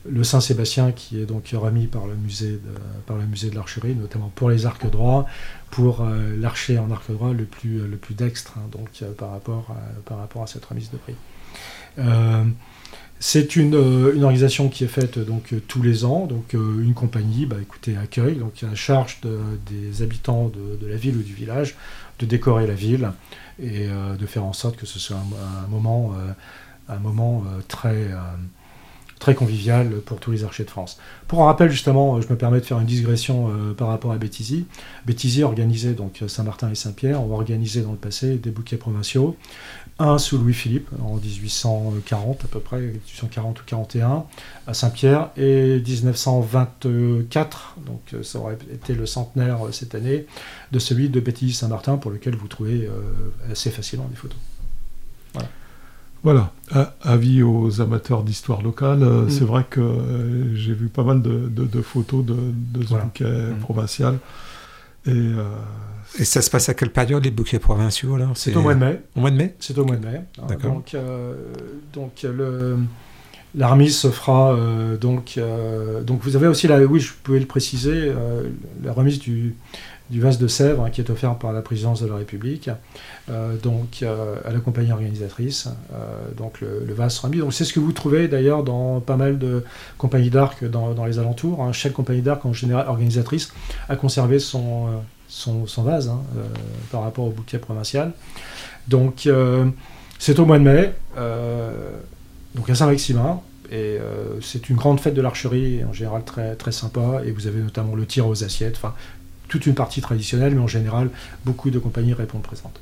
[SPEAKER 4] le Saint-Sébastien qui est donc remis par le musée de, par le musée de l'archerie, notamment pour les arcs droits, pour euh, l'archer en arc droit le plus, le plus dextre, hein, donc euh, par, rapport à, par rapport à cette remise de prix. Euh, c'est une, euh, une organisation qui est faite donc, euh, tous les ans, donc euh, une compagnie bah, écoutez, accueille, donc à la charge de, des habitants de, de la ville ou du village, de décorer la ville et euh, de faire en sorte que ce soit un, un moment, euh, un moment euh, très... Euh, très convivial pour tous les archers de France. Pour un rappel, justement, je me permets de faire une digression euh, par rapport à Béthisy. Béthisy organisait, donc Saint-Martin et Saint-Pierre, ont organisé dans le passé des bouquets provinciaux. Un sous Louis-Philippe, en dix-huit cent quarante à peu près, dix-huit cent quarante ou quarante et un, à Saint-Pierre, et dix-neuf cent vingt-quatre, donc ça aurait été le centenaire cette année, de celui de Béthisy-Saint-Martin, pour lequel vous trouvez euh, assez facilement des photos. Voilà.
[SPEAKER 3] Voilà, avis aux amateurs d'histoire locale, euh, mmh. c'est vrai que euh, j'ai vu pas mal de, de, de photos de, de ce voilà. bouquet mmh. provincial. Et, euh,
[SPEAKER 2] et ça se passe à quelle période, les bouquets provinciaux là ?
[SPEAKER 4] C'est, c'est au mois de mai.
[SPEAKER 2] Au mois de mai ?
[SPEAKER 4] C'est au mois de mai.
[SPEAKER 2] D'accord.
[SPEAKER 4] Donc, euh, donc le, la remise se fera... Euh, donc, euh, donc vous avez aussi, la, oui, je pouvais le préciser, euh, la remise du... du vase de Sèvres, hein, qui est offert par la présidence de la République, euh, donc euh, à la compagnie organisatrice. Euh, donc le, le vase sera mis. Donc c'est ce que vous trouvez d'ailleurs dans pas mal de compagnies d'arc dans, dans les alentours. Hein. Chaque compagnie d'arc en général organisatrice a conservé son, euh, son, son vase hein, euh, par rapport au bouquet provincial. Donc euh, c'est au mois de mai, euh, donc à Saint-Maximin. Et euh, c'est une grande fête de l'archerie, en général très, très sympa. Et vous avez notamment le tir aux assiettes. Enfin, toute une partie traditionnelle, mais en général, beaucoup de compagnies répondent présentes.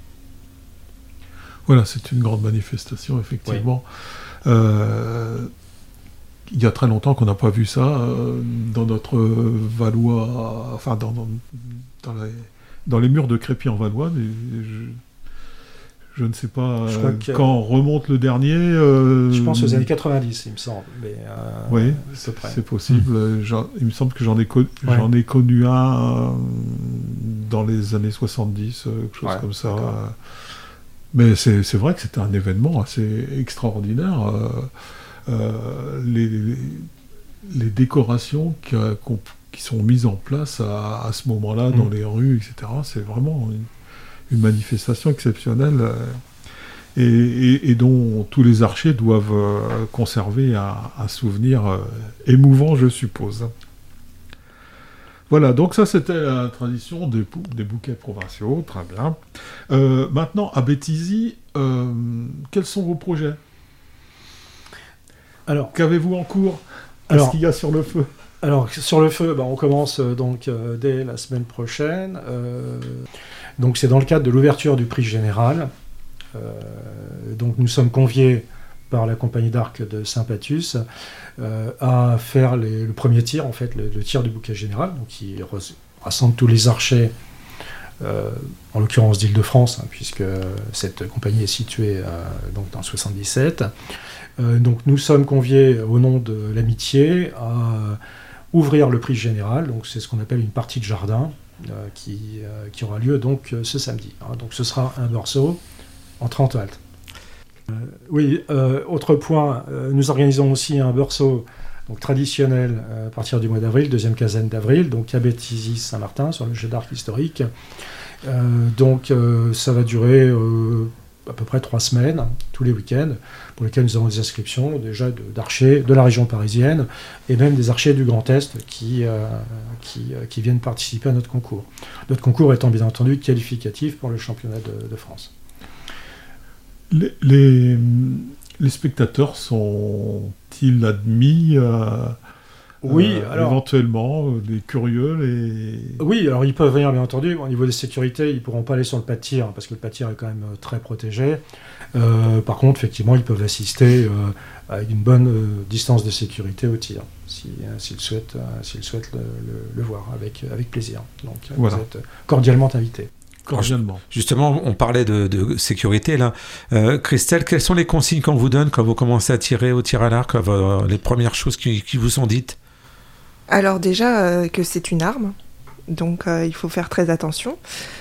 [SPEAKER 3] Voilà, c'est une grande manifestation, effectivement. Oui. Euh, il y a très longtemps qu'on n'a pas vu ça euh, dans notre Valois, enfin, dans, dans, dans, les, dans les murs de Crépy en Valois. Je, je ne sais pas euh, que, quand remonte le dernier. Euh,
[SPEAKER 4] je pense aux années quatre-vingt-dix, il me semble. Mais, euh,
[SPEAKER 3] oui, c'est, c'est possible. Mmh. J'en, il me semble que j'en ai, co- ouais. j'en ai connu un euh, dans les années soixante-dix, euh, quelque chose ouais, comme ça. Euh, mais c'est, c'est vrai que c'était un événement assez extraordinaire. Euh, euh, les, les, les décorations qui, qui sont mises en place à, à ce moment-là mmh. dans les rues, et cetera, c'est vraiment une, une manifestation exceptionnelle euh, et, et, et dont tous les archers doivent euh, conserver un, un souvenir euh, émouvant, je suppose. Voilà, donc ça c'était la tradition des, des bouquets provinciaux, très bien. Euh, maintenant, à Béthisy, euh, quels sont vos projets ? Alors, qu'avez-vous en cours ? Qu'est-ce alors, qu'il y a sur le feu ?
[SPEAKER 4] Alors, sur le feu, bah, on commence euh, donc euh, dès la semaine prochaine. Euh, donc, c'est dans le cadre de l'ouverture du prix général. Euh, donc, nous sommes conviés par la compagnie d'arc de Saint-Patus euh, à faire les, le premier tir, en fait, le, le tir du bouquet général, donc qui rassemble tous les archers, euh, en l'occurrence d'Île-de-France, hein, puisque cette compagnie est située euh, donc dans le soixante-dix-sept. Euh, donc, nous sommes conviés au nom de l'amitié à ouvrir le prix général, donc c'est ce qu'on appelle une partie de jardin euh, qui, euh, qui aura lieu donc euh, ce samedi. Hein. Donc ce sera un berceau en trente haltes. Euh, oui, euh, autre point, euh, nous organisons aussi un berceau donc, traditionnel euh, à partir du mois d'avril, deuxième quinzaine d'avril, donc à Béthisy-Saint-Martin, sur le jet d'arc historique. Euh, donc euh, ça va durer euh, à peu près trois semaines, tous les week-ends, pour lesquels nous avons des inscriptions déjà de, d'archers de la région parisienne et même des archers du Grand Est qui, euh, qui, euh, qui viennent participer à notre concours. Notre concours étant bien entendu qualificatif pour le championnat de, de France.
[SPEAKER 3] Les, les, les spectateurs sont-ils admis euh,
[SPEAKER 4] Oui,
[SPEAKER 3] euh,
[SPEAKER 4] alors,
[SPEAKER 3] éventuellement, les curieux, les...
[SPEAKER 4] Oui, alors ils peuvent venir, bien entendu. Au niveau des sécurités, ils ne pourront pas aller sur le pas de tir, parce que le pas de tir est quand même très protégé. Euh, par contre, effectivement, ils peuvent assister euh, à une bonne euh, distance de sécurité au tir, si, euh, s'ils souhaitent, euh, s'ils souhaitent le, le, le voir, avec, avec plaisir. Donc, voilà. Vous êtes cordialement invités.
[SPEAKER 3] Cordialement.
[SPEAKER 2] Justement, on parlait de, de sécurité, là. Euh, Christelle, quelles sont les consignes qu'on vous donne quand vous commencez à tirer au tir à l'arc, euh, les premières choses qui, qui vous sont dites ?
[SPEAKER 5] Alors déjà, euh, que c'est une arme, donc euh, il faut faire très attention.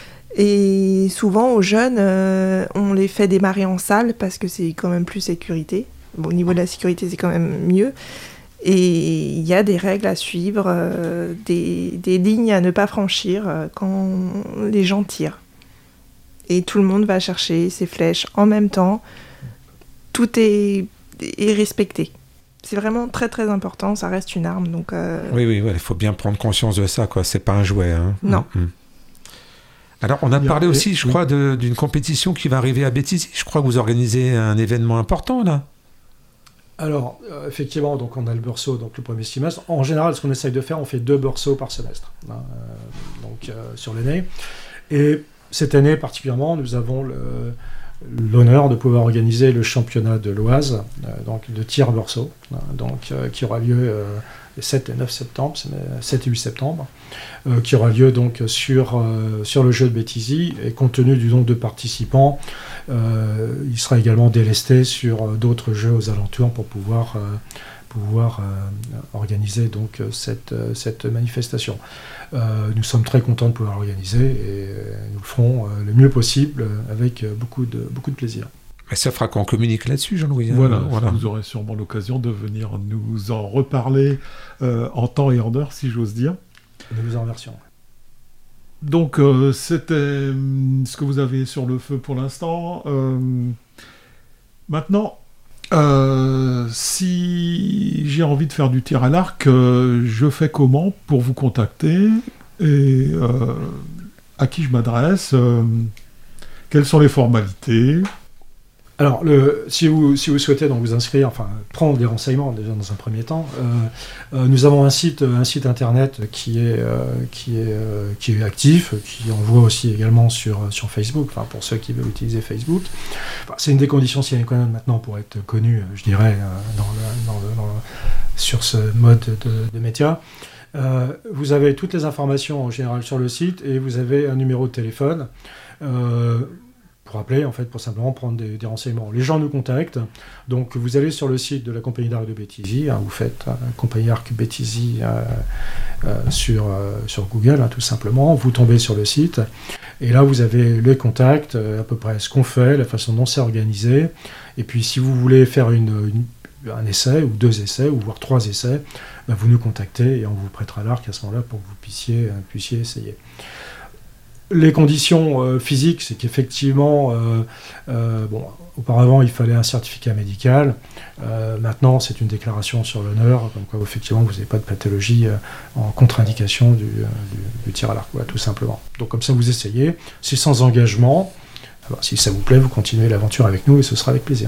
[SPEAKER 5] Et souvent, aux jeunes, euh, on les fait démarrer en salle parce que c'est quand même plus sécurité. Bon, au niveau de la sécurité, c'est quand même mieux. Et il y a des règles à suivre, euh, des, des lignes à ne pas franchir euh, quand les gens tirent. Et tout le monde va chercher ses flèches en même temps. Tout est, est respecté. C'est vraiment très très important, ça reste une arme. Donc, euh...
[SPEAKER 2] Oui, oui, il ouais, faut bien prendre conscience de ça, quoi. C'est pas un jouet. Hein.
[SPEAKER 5] Non.
[SPEAKER 2] Mmh. Alors, on a
[SPEAKER 3] Bien,
[SPEAKER 2] parlé
[SPEAKER 3] et,
[SPEAKER 2] aussi, je
[SPEAKER 3] oui.
[SPEAKER 2] crois, de, d'une compétition qui va arriver à Béthisy. Je crois que vous organisez un événement important, là.
[SPEAKER 4] Alors, euh, effectivement, donc on a le Beursault, donc le premier semestre. En général, ce qu'on essaye de faire, on fait deux Beursault par semestre, hein, euh, donc euh, sur l'année. Et cette année particulièrement, nous avons le, l'honneur de pouvoir organiser le championnat de l'Oise, euh, donc de tir Beursault, hein, donc euh, qui aura lieu euh, les sept et neuf septembre, sept et huit septembre, euh, qui aura lieu donc sur, euh, sur le jeu de Béthisy. Et compte tenu du nombre de participants, euh, il sera également délesté sur euh, d'autres jeux aux alentours pour pouvoir, euh, pouvoir euh, organiser donc cette, euh, cette manifestation. Euh, nous sommes très contents de pouvoir l'organiser et euh, nous le ferons euh, le mieux possible euh, avec euh, beaucoup, de, beaucoup de plaisir.
[SPEAKER 2] Mais ça fera qu'on communique là-dessus, Jean-Louis. Hein.
[SPEAKER 3] Voilà,
[SPEAKER 2] voilà.
[SPEAKER 3] vous aurez sûrement l'occasion de venir nous en reparler euh, en temps et en heure, si j'ose dire.
[SPEAKER 4] Nous vous en remercions.
[SPEAKER 3] Donc, euh, c'était hum, ce que vous avez sur le feu pour l'instant. Euh, maintenant, euh, si j'ai envie de faire du tir à l'arc, euh, je fais comment pour vous contacter et euh, à qui je m'adresse euh, quelles sont les formalités?
[SPEAKER 4] Alors, le, si, vous, si vous souhaitez donc vous inscrire, enfin prendre des renseignements déjà dans un premier temps, euh, euh, nous avons un site, un site internet qui est, euh, qui est, euh, qui est actif, qui envoie aussi également sur, sur Facebook, enfin pour ceux qui veulent utiliser Facebook. Enfin, c'est une des conditions sine qua non maintenant pour être connu, je dirais, euh, dans le, dans le, dans le, sur ce mode de, de média. Euh, vous avez toutes les informations en général sur le site et vous avez un numéro de téléphone. Euh, pour appeler, en fait, pour simplement prendre des, des renseignements. Les gens nous contactent, donc vous allez sur le site de la Compagnie d'Arc de Béthisy, hein, vous faites euh, Compagnie d'Arc Béthisy euh, euh, sur, euh, sur Google, hein, tout simplement, vous tombez sur le site, et là vous avez les contacts, euh, à peu près ce qu'on fait, la façon dont c'est organisé, et puis si vous voulez faire une, une, un essai, ou deux essais, ou voire trois essais, ben, vous nous contactez, et on vous prêtera l'arc à ce moment-là pour que vous puissiez, euh, puissiez essayer. Les conditions euh, physiques, c'est qu'effectivement, euh, euh, bon, auparavant, il fallait un certificat médical. Euh, maintenant, c'est une déclaration sur l'honneur, comme quoi, effectivement, vous n'avez pas de pathologie euh, en contre-indication du, euh, du, du tir à l'arc, voilà, tout simplement. Donc, comme ça, vous essayez. C'est sans engagement. Alors, si ça vous plaît, vous continuez l'aventure avec nous et ce sera avec plaisir.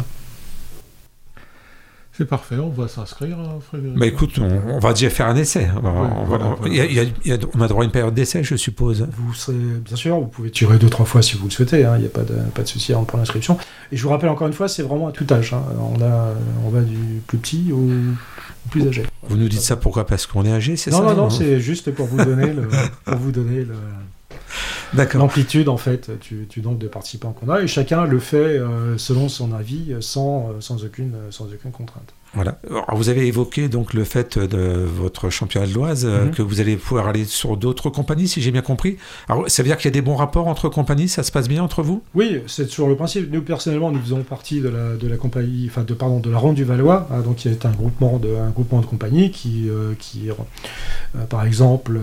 [SPEAKER 3] C'est parfait, on va s'inscrire, Frédéric.
[SPEAKER 2] Bah écoute, on, on va déjà faire un essai. On, va,
[SPEAKER 3] Oui,
[SPEAKER 2] on,
[SPEAKER 3] voilà,
[SPEAKER 2] va,
[SPEAKER 3] voilà.
[SPEAKER 2] y a, y a, y a, on a droit à une période d'essai, je suppose.
[SPEAKER 4] Vous serez, bien sûr, vous pouvez tirer deux, trois fois si vous le souhaitez, il hein, n'y a pas de, pas de souci pour l'inscription. Et je vous rappelle encore une fois, c'est vraiment à tout âge. Hein. On, a, on va du plus petit au plus âgé.
[SPEAKER 2] Vous nous dites ça pourquoi? Parce qu'on est âgé, c'est
[SPEAKER 4] non,
[SPEAKER 2] ça?
[SPEAKER 4] Non, non, non, c'est juste pour vous donner, le, pour vous donner le,
[SPEAKER 2] D'accord.
[SPEAKER 4] l'amplitude en fait, du, du nombre de participants qu'on a. Et chacun le fait euh, selon son avis, sans, sans, aucune, sans aucune contrainte.
[SPEAKER 2] Voilà. Alors, vous avez évoqué donc le fait de votre championnat de l'Oise,
[SPEAKER 4] Mm-hmm.
[SPEAKER 2] que vous allez pouvoir aller sur d'autres compagnies, si j'ai bien compris. Alors, ça veut dire qu'il y a des bons rapports entre compagnies, ça se passe bien entre vous?
[SPEAKER 4] Oui, c'est toujours le principe. Nous, personnellement, nous faisons partie de la, de la compagnie, enfin, de, pardon, de la Ronde du Valois, hein, donc qui est un groupement de, un groupement de compagnies qui, euh, qui euh, par exemple,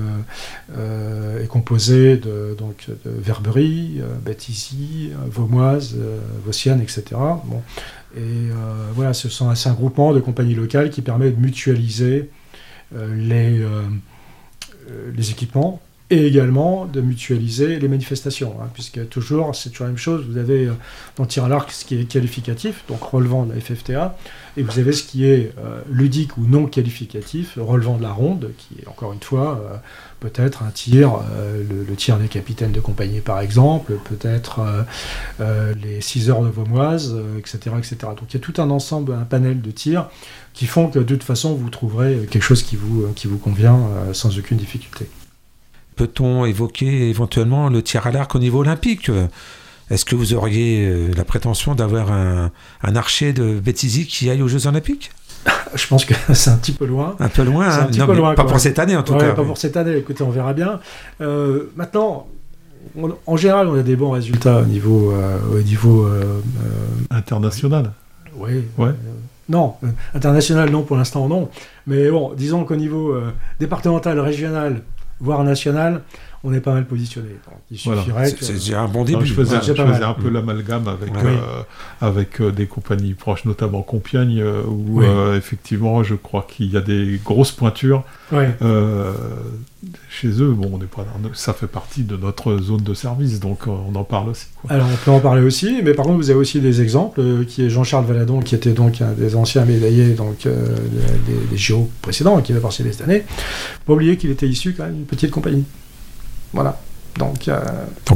[SPEAKER 4] euh, est composé de, donc, de Verberie, euh, Béthisy, euh, Vaumoise, euh, Vauciane, et cetera. Bon. Et euh, voilà, ce sont, c'est un groupement de compagnies locales qui permet de mutualiser euh, les, euh, les équipements et également de mutualiser les manifestations, hein, puisque toujours, c'est toujours la même chose, vous avez euh, dans le tir à l'arc ce qui est qualificatif, donc relevant de la F F T A, et vous avez ce qui est euh, ludique ou non qualificatif, relevant de la ronde, qui est encore une fois euh, peut-être un tir, euh, le, le tir des capitaines de compagnie par exemple, peut-être euh, euh, les six heures de Vaumoise, euh, et cetera, et cetera. Donc il y a tout un ensemble, un panel de tirs qui font que de toute façon vous trouverez quelque chose qui vous, qui vous convient euh, sans aucune difficulté.
[SPEAKER 2] Peut-on évoquer éventuellement le tir à l'arc au niveau olympique? Est-ce que vous auriez la prétention d'avoir un, un archer de Béthisy qui aille aux Jeux Olympiques?
[SPEAKER 4] Je pense que c'est un petit peu loin.
[SPEAKER 2] Un peu loin,
[SPEAKER 4] C'est
[SPEAKER 2] hein.
[SPEAKER 4] un petit
[SPEAKER 2] Non,
[SPEAKER 4] peu
[SPEAKER 2] mais
[SPEAKER 4] loin,
[SPEAKER 2] pas
[SPEAKER 4] quoi.
[SPEAKER 2] pour cette année en tout
[SPEAKER 4] Ouais,
[SPEAKER 2] cas.
[SPEAKER 4] pas
[SPEAKER 2] oui.
[SPEAKER 4] pour cette année, écoutez, on verra bien. Euh, maintenant, on, en général, on a des bons résultats au niveau... Euh, au niveau euh,
[SPEAKER 3] International.
[SPEAKER 4] euh, oui,
[SPEAKER 3] Ouais.
[SPEAKER 4] euh, Non, euh, international, non, pour l'instant, non. Mais bon, disons qu'au niveau euh, départemental, régional, voire national, on est pas mal positionné. Donc, il suffirait
[SPEAKER 2] voilà.
[SPEAKER 4] que...
[SPEAKER 2] C'est, c'est déjà un bon début.
[SPEAKER 3] Non, je faisais,
[SPEAKER 4] Ouais,
[SPEAKER 3] je
[SPEAKER 4] pas
[SPEAKER 3] faisais
[SPEAKER 4] mal.
[SPEAKER 3] un peu l'amalgame avec,
[SPEAKER 2] Ouais.
[SPEAKER 3] euh, avec euh, des compagnies proches, notamment Compiègne, euh, où
[SPEAKER 4] Oui.
[SPEAKER 3] euh, effectivement, je crois qu'il y a des grosses pointures
[SPEAKER 4] Ouais.
[SPEAKER 3] euh, chez eux. Bon, on n'est pas, ça fait partie de notre zone de service, donc euh, on en parle aussi, quoi.
[SPEAKER 4] Alors on peut en parler aussi, mais par contre vous avez aussi des exemples, euh, qui est Jean-Charles Valadon, qui était donc un des anciens médaillés donc, euh, des, des J O précédents, qui va participer cette année. Faut pas oublier qu'il était issu quand même d'une petite compagnie. Voilà. Donc euh,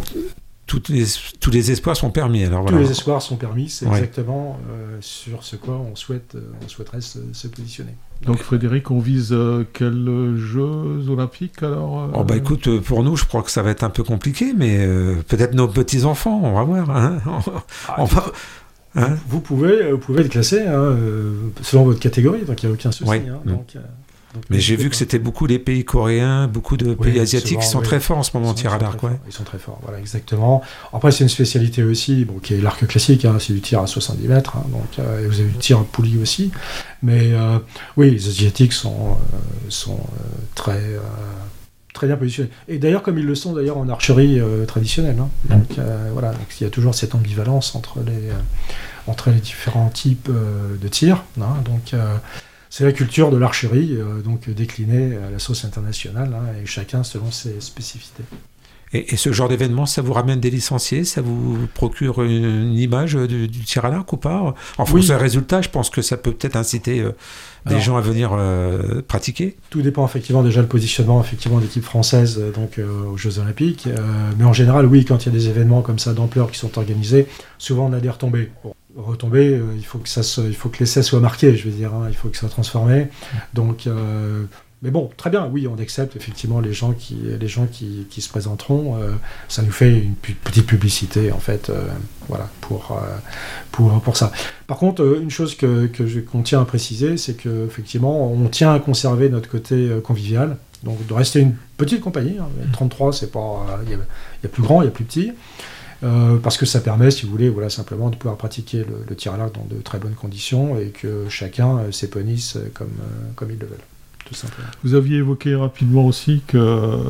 [SPEAKER 2] Toutes les, tous les espoirs sont permis. Alors,
[SPEAKER 4] tous
[SPEAKER 2] voilà.
[SPEAKER 4] les espoirs sont permis, c'est
[SPEAKER 2] Ouais.
[SPEAKER 4] exactement euh, sur ce quoi on, souhaite, euh, on souhaiterait se, se positionner.
[SPEAKER 3] Donc Frédéric, on vise euh, quels Jeux Olympiques alors euh,
[SPEAKER 2] Oh bah écoute, euh, pour nous, je crois que ça va être un peu compliqué, mais euh, peut-être nos petits-enfants, on va voir. Hein. On va... Hein.
[SPEAKER 4] Vous pouvez, vous pouvez le classer hein, euh, selon votre catégorie, donc il n'y a aucun souci.
[SPEAKER 2] Ouais.
[SPEAKER 4] Hein,
[SPEAKER 2] Mm.
[SPEAKER 4] donc, euh, donc,
[SPEAKER 2] Mais j'ai
[SPEAKER 4] n'hésitez
[SPEAKER 2] vu que
[SPEAKER 4] pas.
[SPEAKER 2] c'était beaucoup les pays coréens, beaucoup de pays
[SPEAKER 4] Oui,
[SPEAKER 2] asiatiques
[SPEAKER 4] souvent,
[SPEAKER 2] qui sont
[SPEAKER 4] oui.
[SPEAKER 2] très forts en ce moment en
[SPEAKER 4] Ils sont-
[SPEAKER 2] tir à
[SPEAKER 4] ils sont
[SPEAKER 2] l'arc.
[SPEAKER 4] très
[SPEAKER 2] Ouais.
[SPEAKER 4] forts. Ils sont très forts, voilà, exactement. Après, c'est une spécialité aussi, bon, qui est l'arc classique, hein, c'est du tir à soixante-dix mètres, hein, donc, euh, et vous avez du tir à poulie aussi. Mais euh, oui, les Asiatiques sont, euh, sont euh, très, euh, très bien positionnés. Et d'ailleurs, comme ils le sont d'ailleurs en archerie euh, traditionnelle. Hein. Donc euh, voilà, donc, il y a toujours cette ambivalence entre les, euh, entre les différents types euh, de tirs. Hein, donc euh, c'est la culture de l'archerie, euh, donc déclinée à la sauce internationale, hein, et chacun selon ses spécificités.
[SPEAKER 2] Et, et ce genre d'événement, ça vous ramène des licenciés? Ça vous procure une, une image du, du tir à l'arc ou pas? En fonction
[SPEAKER 4] Oui.
[SPEAKER 2] des résultats, je pense que ça peut peut-être inciter euh, des
[SPEAKER 4] Alors,
[SPEAKER 2] gens à venir euh, pratiquer.
[SPEAKER 4] Tout dépend effectivement déjà le positionnement effectivement de l'équipe française euh, donc euh, aux Jeux Olympiques, euh, mais en général oui, quand il y a des événements comme ça d'ampleur qui sont organisés, souvent on a des retombées. Bon, retombées, euh, il faut que ça se, il faut que l'essai soit marqué, je veux dire, hein, il faut que ça soit transformé. Donc euh, mais bon, très bien, oui, on accepte effectivement les gens qui, les gens qui, qui se présenteront. Euh, ça nous fait une pu- petite publicité, en fait, euh, voilà, pour, euh, pour, pour ça. Par contre, euh, une chose que, que je, qu'on tient à préciser, c'est qu'effectivement, on tient à conserver notre côté euh, convivial, donc de rester une petite compagnie. Hein, trente-trois, c'est pas, il y, a, y a plus grand, il y a plus petit. Euh, parce que ça permet, si vous voulez, voilà, simplement de pouvoir pratiquer le, le tir à l'arc dans de très bonnes conditions et que chacun euh, s'épanouisse comme, euh, comme il le veut. Tout simplement.
[SPEAKER 3] Vous aviez évoqué rapidement aussi que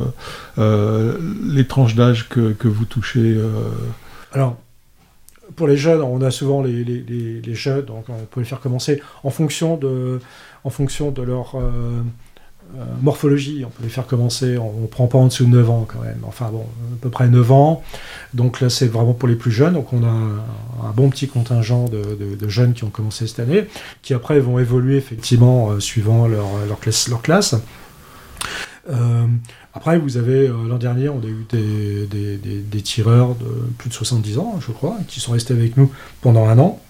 [SPEAKER 3] euh, les tranches d'âge que, que vous touchez. Euh...
[SPEAKER 4] Alors, pour les jeunes, on a souvent les, les, les, les jeunes, donc on peut les faire commencer en fonction de, en fonction de leur euh, euh, morphologie. On peut les faire commencer, on ne prend pas en dessous de neuf ans quand même. Enfin bon, à peu près neuf ans. Donc là, c'est vraiment pour les plus jeunes. Donc on a un, un bon petit contingent de, de, de jeunes qui ont commencé cette année, qui après vont évoluer effectivement euh, suivant leur, leur, classe, leur classe. Euh, après, vous avez, euh, l'an dernier, on a eu des, des, des, des tireurs de plus de soixante-dix ans, je crois, qui sont restés avec nous pendant un an,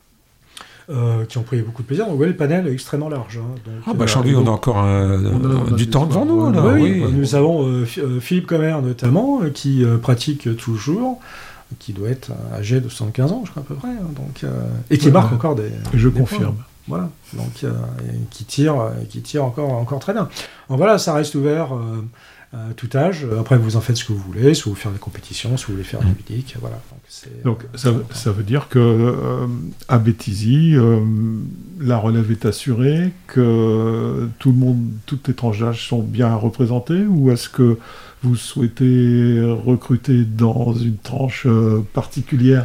[SPEAKER 4] euh, qui ont pris beaucoup de plaisir. Donc, vous voyez, le panel est extrêmement large. Hein. Donc,
[SPEAKER 2] Ah bah
[SPEAKER 4] euh,
[SPEAKER 2] Jean-Louis, on a encore un,
[SPEAKER 3] on a- on a
[SPEAKER 2] du
[SPEAKER 3] des
[SPEAKER 2] temps devant nous.
[SPEAKER 3] espoirs,
[SPEAKER 2] Là,
[SPEAKER 4] oui,
[SPEAKER 2] oui.
[SPEAKER 4] nous avons euh, F- euh, Philippe Commer notamment, euh, qui euh, pratique toujours, qui doit être euh, âgé de soixante-quinze ans, je crois à peu près, hein, donc, euh, et qui
[SPEAKER 3] Ouais,
[SPEAKER 4] marque
[SPEAKER 3] ouais.
[SPEAKER 4] encore des.
[SPEAKER 3] Je
[SPEAKER 4] des
[SPEAKER 3] confirme.
[SPEAKER 4] points. Voilà, donc euh, et qui tire, euh, qui tire encore, encore très bien. Donc voilà, ça reste ouvert euh, à tout âge. Après, vous en faites ce que vous voulez, soit vous faire des compétitions, soit vous voulez faire du ludique, voilà. Donc, c'est,
[SPEAKER 3] Donc
[SPEAKER 4] euh,
[SPEAKER 3] ça,
[SPEAKER 4] c'est
[SPEAKER 3] ça veut dire que euh, à Béthisy, euh, la relève est assurée, que tout le monde, toutes les tranches d'âge sont bien représentées, ou est-ce que vous souhaitez recruter dans une tranche euh, particulière?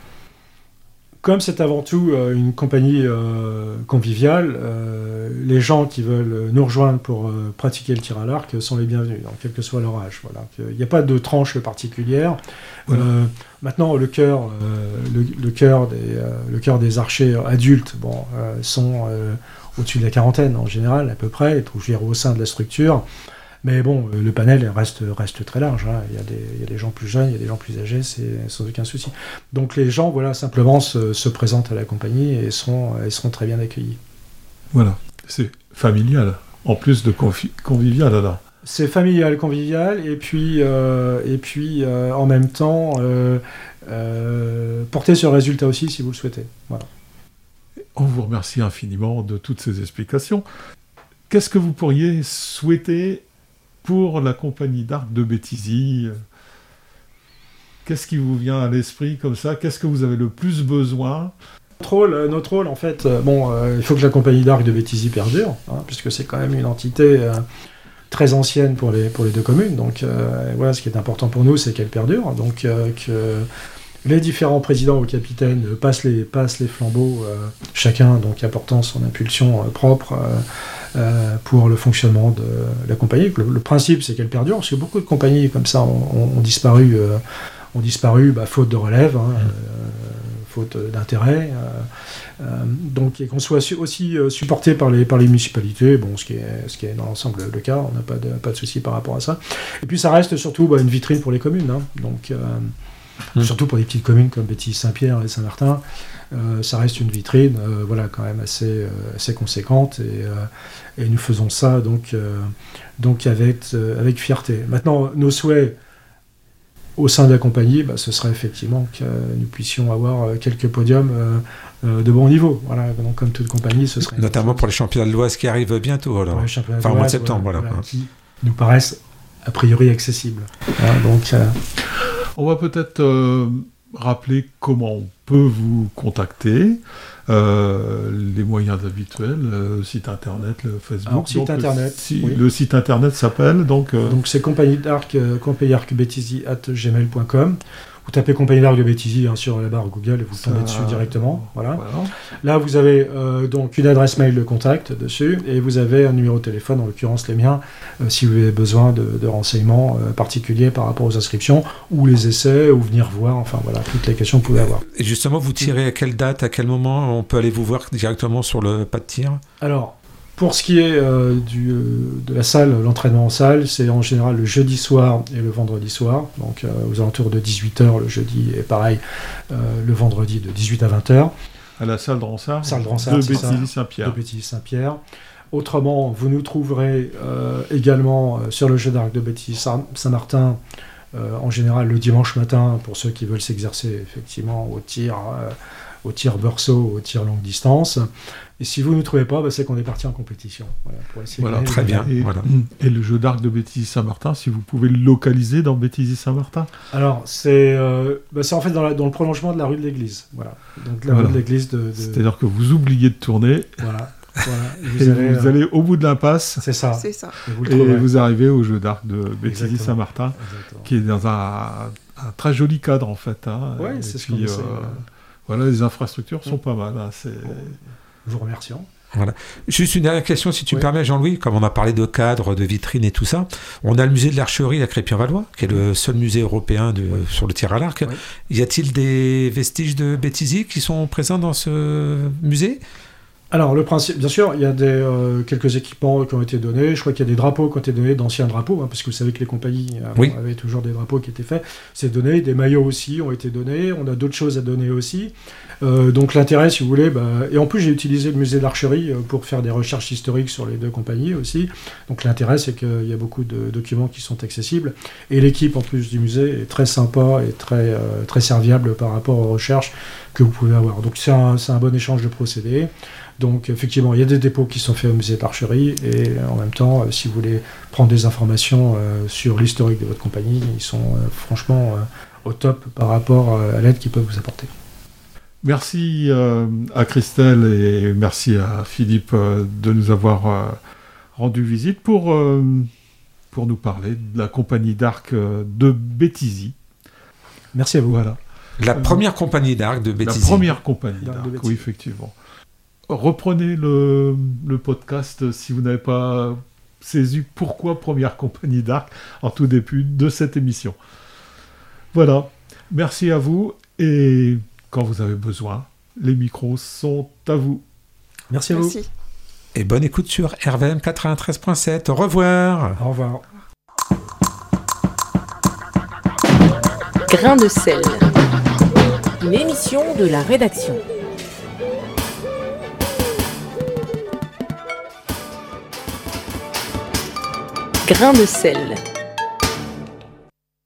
[SPEAKER 4] Comme c'est avant tout euh, une compagnie euh, conviviale, euh, les gens qui veulent nous rejoindre pour euh, pratiquer le tir à l'arc sont les bienvenus, donc, quel que soit leur âge. Voilà. Il n'y a pas de tranche particulière.
[SPEAKER 3] Voilà.
[SPEAKER 4] Euh, maintenant, le cœur, euh, le, le cœur des, euh, le cœur des archers adultes, bon, euh, sont euh, au-dessus de la quarantaine en général, à peu près, et je veux dire, au sein de la structure. Mais bon, euh, le panel reste, reste très large. Hein. Il y a des, il y a des gens plus jeunes, il y a des gens plus âgés, c'est sans aucun souci. Donc les gens, voilà, simplement se, se présentent à la compagnie et seront, et seront très bien accueillis.
[SPEAKER 3] Voilà, c'est familial, en plus de confi- convivial alors.
[SPEAKER 4] C'est familial, convivial, et puis, euh, et puis euh, en même temps, euh, euh, porter ce résultat aussi si vous le souhaitez. Voilà.
[SPEAKER 3] On vous remercie infiniment de toutes ces explications. Qu'est-ce que vous pourriez souhaiter pour la compagnie d'arc de Béthisy? Qu'est-ce qui vous vient à l'esprit comme ça? Qu'est-ce que vous avez le plus besoin
[SPEAKER 4] Notre rôle, euh, notre rôle, en fait, euh, bon, euh, il faut que la compagnie d'Arc de Béthisy perdure, hein, puisque c'est quand même une entité euh, très ancienne pour les, pour les deux communes. Donc euh, voilà, ce qui est important pour nous, c'est qu'elle perdure. Donc euh, que les différents présidents ou capitaines passent les, passent les flambeaux, euh, chacun donc apportant son impulsion euh, propre euh, euh, pour le fonctionnement de la compagnie. Le, le principe, c'est qu'elle perdure, parce que beaucoup de compagnies comme ça ont, ont, ont disparu, euh, ont disparu bah, faute de relève, hein, euh, faute d'intérêt. Euh, euh, donc, et qu'on soit su- aussi euh, supporté par les, par les municipalités, bon, ce qui est, ce qui est dans l'ensemble le cas, on n'a pas de, pas de souci par rapport à ça. Et puis, ça reste surtout bah, une vitrine pour les communes, hein, donc... Euh, Mmh. Surtout pour des petites communes comme Béthis-Saint-Pierre et Saint-Martin, euh, ça reste une vitrine, euh, voilà, quand même assez, euh, assez conséquente, et, euh, et nous faisons ça donc, euh, donc avec, euh, avec fierté. Maintenant, nos souhaits au sein de la compagnie, bah, ce serait effectivement que nous puissions avoir quelques podiums euh, euh, de bon niveau. Voilà, donc comme toute compagnie, ce serait
[SPEAKER 2] notamment pour les championnats de l'Oise qui arrivent bientôt, alors.
[SPEAKER 4] Ouais, championnats
[SPEAKER 2] enfin
[SPEAKER 4] de
[SPEAKER 2] au mois de
[SPEAKER 4] l'Oise,
[SPEAKER 2] septembre, voilà.
[SPEAKER 4] voilà, qui nous paraissent a priori accessibles. Voilà, donc euh,
[SPEAKER 3] On va peut-être euh, rappeler comment on peut vous contacter, euh, les moyens habituels, euh, le site internet, le Facebook.
[SPEAKER 4] Alors, site
[SPEAKER 3] donc,
[SPEAKER 4] internet,
[SPEAKER 3] Le, si,
[SPEAKER 4] oui.
[SPEAKER 3] le site internet s'appelle donc. Euh,
[SPEAKER 4] donc c'est compagnie d'arc, euh, compagnie d'arc béthisy arobase gmail point com. Vous tapez compagnie d'arc de Béthisy hein, sur la barre Google et vous
[SPEAKER 3] Ça...
[SPEAKER 4] tombez dessus directement. Voilà.
[SPEAKER 3] voilà.
[SPEAKER 4] Là, vous avez euh, donc une adresse mail de contact dessus et vous avez un numéro de téléphone, en l'occurrence les miens, euh, si vous avez besoin de, de renseignements euh, particuliers par rapport aux inscriptions ou les essais ou venir voir. Enfin voilà, toutes les questions que vous pouvez avoir.
[SPEAKER 2] Et justement, vous tirez à quelle date, à quel moment on peut aller vous voir directement sur le pas de tir?
[SPEAKER 4] Alors, pour ce qui est euh, du, euh, de la salle, l'entraînement en salle, c'est en général le jeudi soir et le vendredi soir, donc euh, aux alentours de dix-huit heures le jeudi et pareil euh, le vendredi de dix-huit à vingt heures.
[SPEAKER 3] À la salle de Ransard,
[SPEAKER 4] Salle de Ransard,
[SPEAKER 3] de
[SPEAKER 4] c'est ça.
[SPEAKER 3] Béthisy-Saint-Pierre.
[SPEAKER 4] De Béthisy-Saint-Pierre. Autrement, vous nous trouverez euh, également euh, sur le jeu d'arc de Béthisy-Saint-Martin, euh, en général le dimanche matin, pour ceux qui veulent s'exercer effectivement au tir, euh, au tir berceau, au tir longue distance. Et si vous ne nous trouvez pas, bah, c'est qu'on est parti en compétition. Voilà, pour essayer
[SPEAKER 3] Voilà,
[SPEAKER 4] de
[SPEAKER 2] très bien.
[SPEAKER 3] Et,
[SPEAKER 2] Voilà.
[SPEAKER 3] et le jeu d'arc de Béthisy-Saint-Martin, si vous pouvez le localiser dans Béthisy-Saint-Martin.
[SPEAKER 4] Alors, c'est, euh, bah, c'est en fait dans, la, dans le prolongement de la rue de l'église. Voilà. Donc la
[SPEAKER 3] Voilà.
[SPEAKER 4] rue de l'église de... de...
[SPEAKER 3] C'est-à-dire que vous oubliez de tourner
[SPEAKER 4] Voilà. voilà. Et
[SPEAKER 3] et
[SPEAKER 4] vous, allez,
[SPEAKER 3] vous
[SPEAKER 4] euh,
[SPEAKER 3] allez au bout de l'impasse
[SPEAKER 4] C'est ça.
[SPEAKER 5] C'est ça.
[SPEAKER 4] Et vous le
[SPEAKER 3] et
[SPEAKER 4] trouverez.
[SPEAKER 3] vous arrivez au jeu d'arc de
[SPEAKER 4] Exactement.
[SPEAKER 3] Béthisy-Saint-Martin,
[SPEAKER 4] Exactement.
[SPEAKER 3] qui est dans un, un très joli cadre en fait. Hein.
[SPEAKER 4] Ouais,
[SPEAKER 3] Et
[SPEAKER 4] c'est ce
[SPEAKER 3] puis,
[SPEAKER 4] qu'on essaie,
[SPEAKER 3] euh,
[SPEAKER 4] voilà.
[SPEAKER 3] Voilà, les infrastructures sont pas mal. Hein. C'est...
[SPEAKER 4] Vous remercions.
[SPEAKER 2] Voilà. Juste une dernière question, si tu
[SPEAKER 4] Oui.
[SPEAKER 2] me permets, Jean-Louis, comme on a parlé de cadres, de vitrines et tout ça, on a le musée de l'archerie à Crépy-en-Valois, qui est le seul musée européen de,
[SPEAKER 4] Oui.
[SPEAKER 2] sur le tir à l'arc.
[SPEAKER 4] Oui.
[SPEAKER 2] Y a-t-il des vestiges de Béthisy qui sont présents dans ce musée?
[SPEAKER 4] Alors, le principe, bien sûr, il y a des, euh, quelques équipements qui ont été donnés. Je crois qu'il y a des drapeaux qui ont été donnés, d'anciens drapeaux, hein, parce que vous savez que les compagnies euh,
[SPEAKER 2] Oui.
[SPEAKER 4] avaient toujours des drapeaux qui étaient faits. C'est donné. Des maillots aussi ont été donnés. On a d'autres choses à donner aussi. Euh, donc, l'intérêt, si vous voulez... Bah, et en plus, j'ai utilisé le musée d'archerie euh, pour faire des recherches historiques sur les deux compagnies aussi. Donc, l'intérêt, c'est qu'il y a beaucoup de documents qui sont accessibles. Et l'équipe, en plus du musée, est très sympa et très, euh, très serviable par rapport aux recherches que vous pouvez avoir. Donc, c'est un, c'est un bon échange de procédés. Donc effectivement, il y a des dépôts qui sont faits au musée d'archerie et en même temps, euh, si vous voulez prendre des informations euh, sur l'historique de votre compagnie, ils sont euh, franchement euh, au top par rapport euh, à l'aide qu'ils peuvent vous apporter.
[SPEAKER 3] Merci euh, à Christelle et merci à Philippe euh, de nous avoir euh, rendu visite pour, euh, pour nous parler de la compagnie d'arc euh, de Béthisy.
[SPEAKER 4] Merci à vous.
[SPEAKER 3] Voilà.
[SPEAKER 2] La première compagnie d'arc de
[SPEAKER 3] La
[SPEAKER 2] Béthisy.
[SPEAKER 3] première compagnie
[SPEAKER 4] D'arc de
[SPEAKER 3] d'arc,
[SPEAKER 4] Béthisy.
[SPEAKER 3] oui, effectivement. Reprenez le, le podcast si vous n'avez pas saisi pourquoi première compagnie d'arc en tout début de cette émission. Voilà. Merci à vous et quand vous avez besoin, les micros sont à vous.
[SPEAKER 4] Merci à vous.
[SPEAKER 5] Merci.
[SPEAKER 2] Et bonne écoute sur R V M quatre-vingt-treize point sept. Au revoir.
[SPEAKER 4] Au revoir.
[SPEAKER 1] Grain de sel. Une émission de la rédaction. Grain de sel.